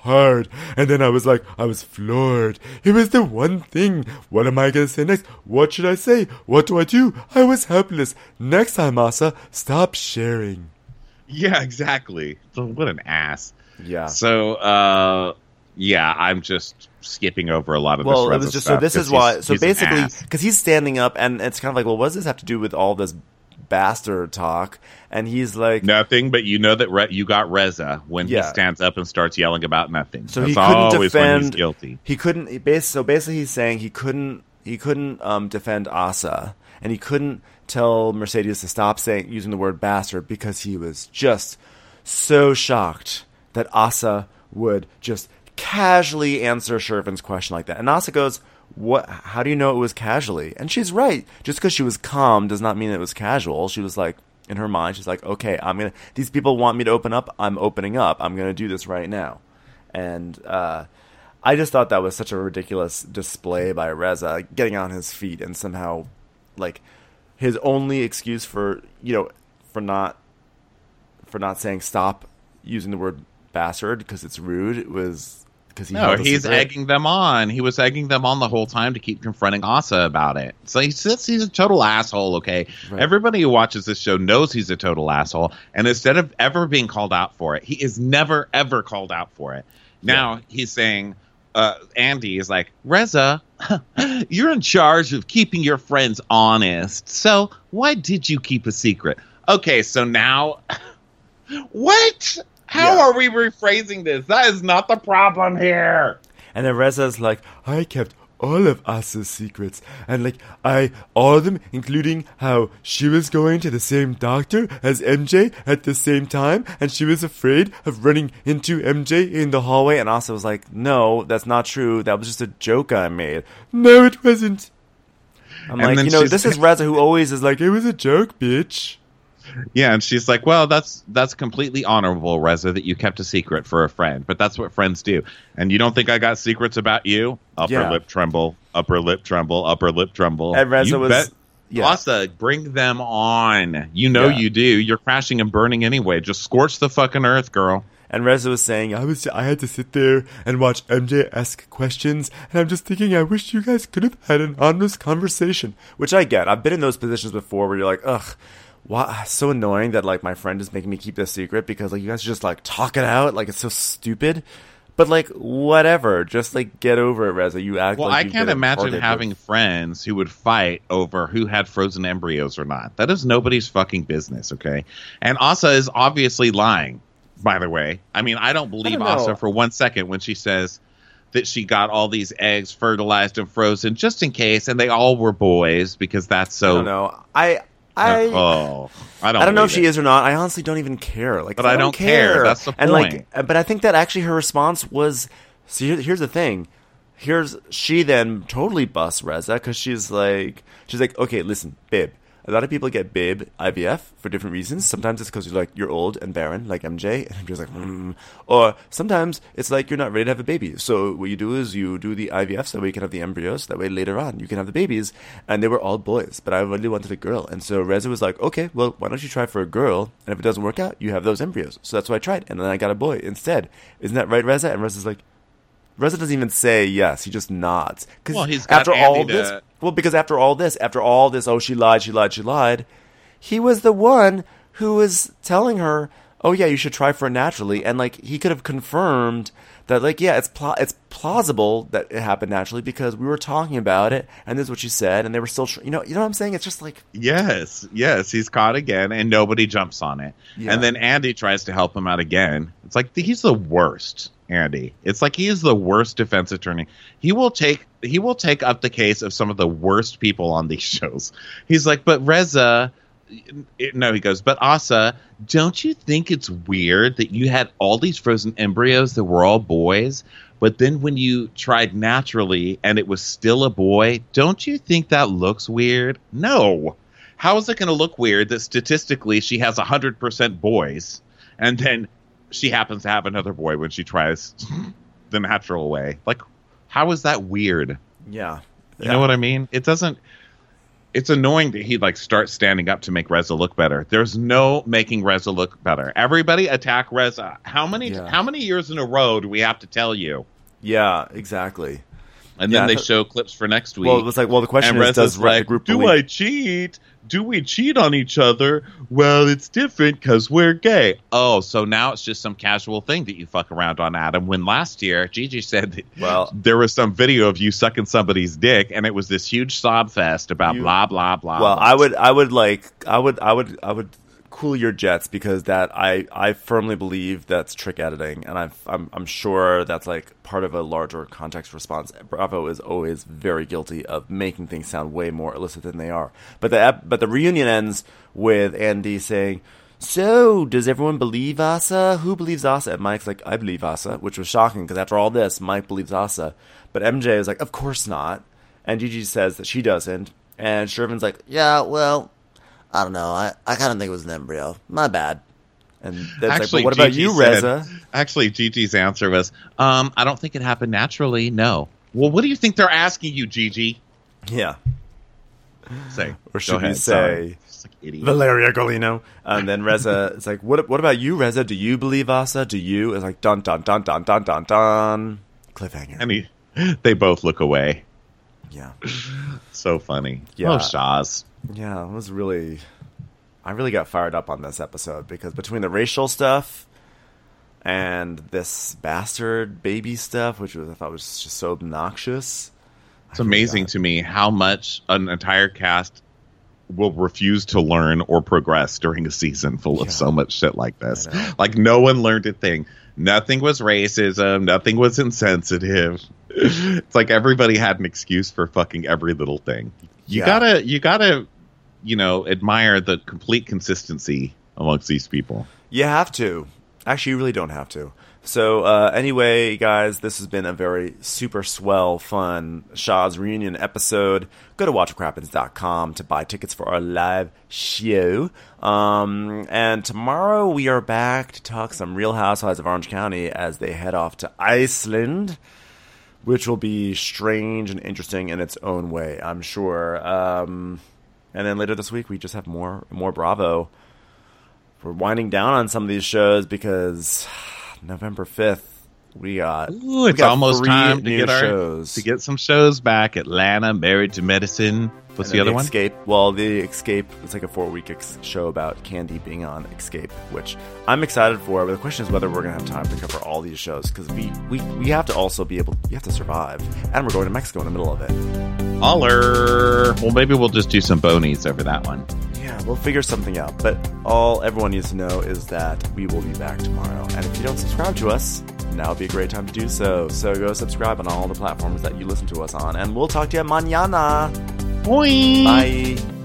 B: hard. And then I was like, I was floored. It was the one thing. What am I going to say next? What should I say? What do I do? I was helpless. Next time, Asa, stop sharing.
A: Yeah, exactly. So what an ass.
B: Yeah.
A: So, uh, yeah, I'm just skipping over a lot of
B: well,
A: this.
B: Well,
A: it
B: was just, so this is why,
A: he's,
B: so
A: he's
B: basically, because he's standing up, and it's kind of like, well, what does this have to do with all this bastard talk? And he's like,
A: nothing, but you know that Re- you got Reza when
B: Yeah.
A: he stands up and starts yelling about nothing.
B: So
A: That's
B: he couldn't
A: always when
B: defend.
A: he's guilty.
B: He couldn't. He bas- so basically, he's saying he couldn't. He couldn't um, defend Asa, and he couldn't tell Mercedes to stop saying using the word bastard because he was just so shocked that Asa would just casually answer Shervin's question like that. And Asa goes, "What? How do you know it was casually?" And she's right. Just because she was calm does not mean it was casual. She was like, in her mind, she's like, "Okay, I'm gonna. These people want me to open up. I'm opening up. I'm gonna do this right now." And uh, I just thought that was such a ridiculous display by Reza, getting on his feet and somehow, like, his only excuse for you know for not for not saying stop using the word bastard because it's rude was because he
A: No,
B: held a
A: he's
B: secret.
A: egging them on. He was egging them on the whole time to keep confronting Asa about it. So he's he's a total asshole. Okay,
B: Right.
A: Everybody who watches this show knows he's a total asshole. And instead of ever being called out for it, he is never ever called out for it. Now
B: Yeah.
A: he's saying, uh, Andy is like, Reza, you're in charge of keeping your friends honest. So why did you keep a secret? Okay, so now,
D: What? How
B: Yeah.
D: are we rephrasing this? That is not the problem here.
B: And then Reza's like, I kept all of Asa's secrets. And like, I, all of them, including how she was going to the same doctor as M J at the same time. And she was afraid of running into M J in the hallway. And Asa was like, no, that's not true. That was just a joke I made. No, it wasn't. I'm
A: And
B: like,
A: then
B: you know,
A: she's-
B: this is Reza who always is like, it was a joke, bitch.
A: yeah, and she's like, well, that's that's completely honorable, Reza, that you kept a secret for a friend. But that's what friends do. And you don't think I got secrets about you? Upper
B: Yeah.
A: lip tremble, upper lip tremble, upper lip tremble.
B: And Reza
A: You
B: was-
A: bet-
B: yeah.
A: Asa, bring them on. You know
B: Yeah.
A: you do. You're crashing and burning anyway. Just scorch the fucking earth, girl.
B: And Reza was saying, I was I had to sit there and watch M J ask questions, and I'm just thinking, I wish you guys could have had an honest conversation. Which I get. I've been in those positions before where you're like, ugh, why, so annoying that like my friend is making me keep this secret because like you guys just like talk it out, like it's so stupid. But like whatever, just like get over it, Reza. You act
A: Well,
B: like
A: I
B: you've
A: can't
B: been
A: imagine
B: imparted
A: having
B: with-
A: friends who would fight over who had frozen embryos or not. That is nobody's fucking business, okay? And Asa is obviously lying, by the way. I mean, I don't believe
B: I don't know.
A: Asa for one second when she says that she got all these eggs fertilized and frozen just in case, and they all were boys because that's so.
B: I don't know. I I
A: oh, I don't.
B: I don't know if
A: believe
B: she
A: it.
B: is or not. I honestly don't even care. Like,
A: But I don't care. That's the
B: And
A: point.
B: like, uh, but I think that actually her response was. See, here, here's the thing. Here's she then totally busts Reza because she's like, she's like, okay, listen, babe. A lot of people get babe I V F for different reasons. Sometimes it's because you're like you're old and barren, like M J, and I'm just like, mm. Or sometimes it's like you're not ready to have a baby. So what you do is you do the I V F so that way you can have the embryos. That way later on you can have the babies. And they were all boys, but I really wanted a girl. And so Reza was like, okay, well, why don't you try for a girl? And if it doesn't work out, you have those embryos. So that's what I tried, and then I got a boy instead. Isn't that right, Reza? And Reza's like. Reza doesn't even say yes. He just nods. 'Cause
A: Well, he's got
B: after
A: Andy
B: all
A: to-
B: this, well, because after all this, after all this, oh, she lied, she lied, she lied. He was the one who was telling her, "Oh yeah, you should try for it naturally." And like he could have confirmed that, like, yeah, it's pl- it's plausible that it happened naturally because we were talking about it, and this is what she said, and they were still, tr- you know, you know what I'm saying? It's just like,
A: Yes, yes, he's caught again, and nobody jumps on it.
B: Yeah.
A: And then Andy tries to help him out again. It's like he's the worst, Andy. It's like he is the worst defense attorney. He will take he will take up the case of some of the worst people on these shows. He's like, but Reza, no, he goes, but Asa, don't you think it's weird that you had all these frozen embryos that were all boys? But then when you tried naturally and it was still a boy, don't you think that looks weird? No. How is it going to look weird that statistically she has one hundred percent boys and then she happens to have another boy when she tries the natural way? Like, how is that weird?
B: yeah,
A: You know what I mean? It doesn't... it's annoying that he like starts standing up to make Reza look better. There's no making Reza look better. Everybody attack Reza. How many
B: Yeah.
A: how many years in a row do we have to tell you?
B: Yeah, exactly.
A: And
B: Yeah,
A: then
B: I
A: they
B: thought-
A: show clips for next week.
B: Well, it was like, well, the question
A: and
B: is,
A: Reza's
B: does Re- the
A: like,
B: group
A: do
B: believe-
A: I cheat? Do we cheat on each other? Well, it's different because we're gay. Oh, so now it's just some casual thing that you fuck around on, Adam. When last year, Gigi said that
B: Well-
A: there was some video of you sucking somebody's dick, and it was this huge sob fest about
B: You-
A: blah, blah, blah.
B: Well,
A: blah.
B: I would, I would like, I would, I would, I would cool your jets because that I, I firmly believe that's trick editing, and I've, I'm, I'm sure that's like part of a larger context response. Bravo is always very guilty of making things sound way more illicit than they are. But the, ep- but the reunion ends with Andy saying, "So, does everyone believe Asa? Who believes Asa?" And Mike's like, "I believe Asa," which was shocking because after all this, Mike believes Asa. But M J is like, "Of course not." And Gigi says that she doesn't. And Shervin's like,
C: Yeah, well, I don't know. I, I kind of think it was an embryo. My bad.
B: and that's
A: Actually,
B: like, well, what about
A: Gigi
B: you,
A: said-
B: Reza?
A: Actually, Gigi's answer was, um, I don't think it happened naturally, no. Well, what do you think they're asking you, Gigi?
B: Yeah.
A: Say.
B: Or
A: Go
B: should we
A: ahead,
B: say
A: sorry. Just like idiot.
B: Valeria Golino? And then Reza is like, what What about you, Reza? Do you believe Asa? Do you? It's like, dun, dun, dun, dun, dun, dun, dun. Cliffhanger.
A: And he, they both look away.
B: Yeah.
A: So funny.
B: Yeah.
A: Oh, Shaz.
B: Yeah, it was really... I really got fired up on this episode because between the racial stuff and this bastard baby stuff, which was, I thought was just so obnoxious.
A: It's amazing to me how much an entire cast will refuse to learn or progress during a season full
B: Yeah.
A: of so much shit like this.
B: I know.
A: Like, no one learned a thing. Nothing was racism. Nothing was insensitive. It's like everybody had an excuse for fucking every little thing. You
B: Yeah.
A: gotta, you gotta, you know, admire the complete consistency amongst these people.
B: You have to. Actually, you really don't have to. So, uh, anyway, guys, this has been a very super swell, fun Shaw's Reunion episode. Go to watch what crappens dot com to buy tickets for our live show. Um, and tomorrow we are back to talk some Real Housewives of Orange County as they head off to Iceland, which will be strange and interesting in its own way, I'm sure. Um, and then later this week, we just have more more Bravo. We're winding down on some of these shows because November fifth, we got,
A: Ooh,
B: we
A: it's
B: got
A: almost
B: three
A: time to
B: new
A: get our
B: shows.
A: to get some shows back. Atlanta, Married to Medicine. What's
B: And
A: the
B: then
A: other one?
B: Escape. Well, the Escape, it's like a four-week ex- show about Candy being on Escape, which I'm excited for. But the question is whether we're going to have time to cover all these shows because we, we, we have to also be able, we have to survive. And we're going to Mexico in the middle of it.
A: Holler. Well, maybe we'll just do some bonies over that one.
B: Yeah, we'll figure something out. But all everyone needs to know is that we will be back tomorrow. And if you don't subscribe to us, now would be a great time to do so. So go subscribe on all the platforms that you listen to us on. And we'll talk to you mañana.
A: Boing.
B: Bye.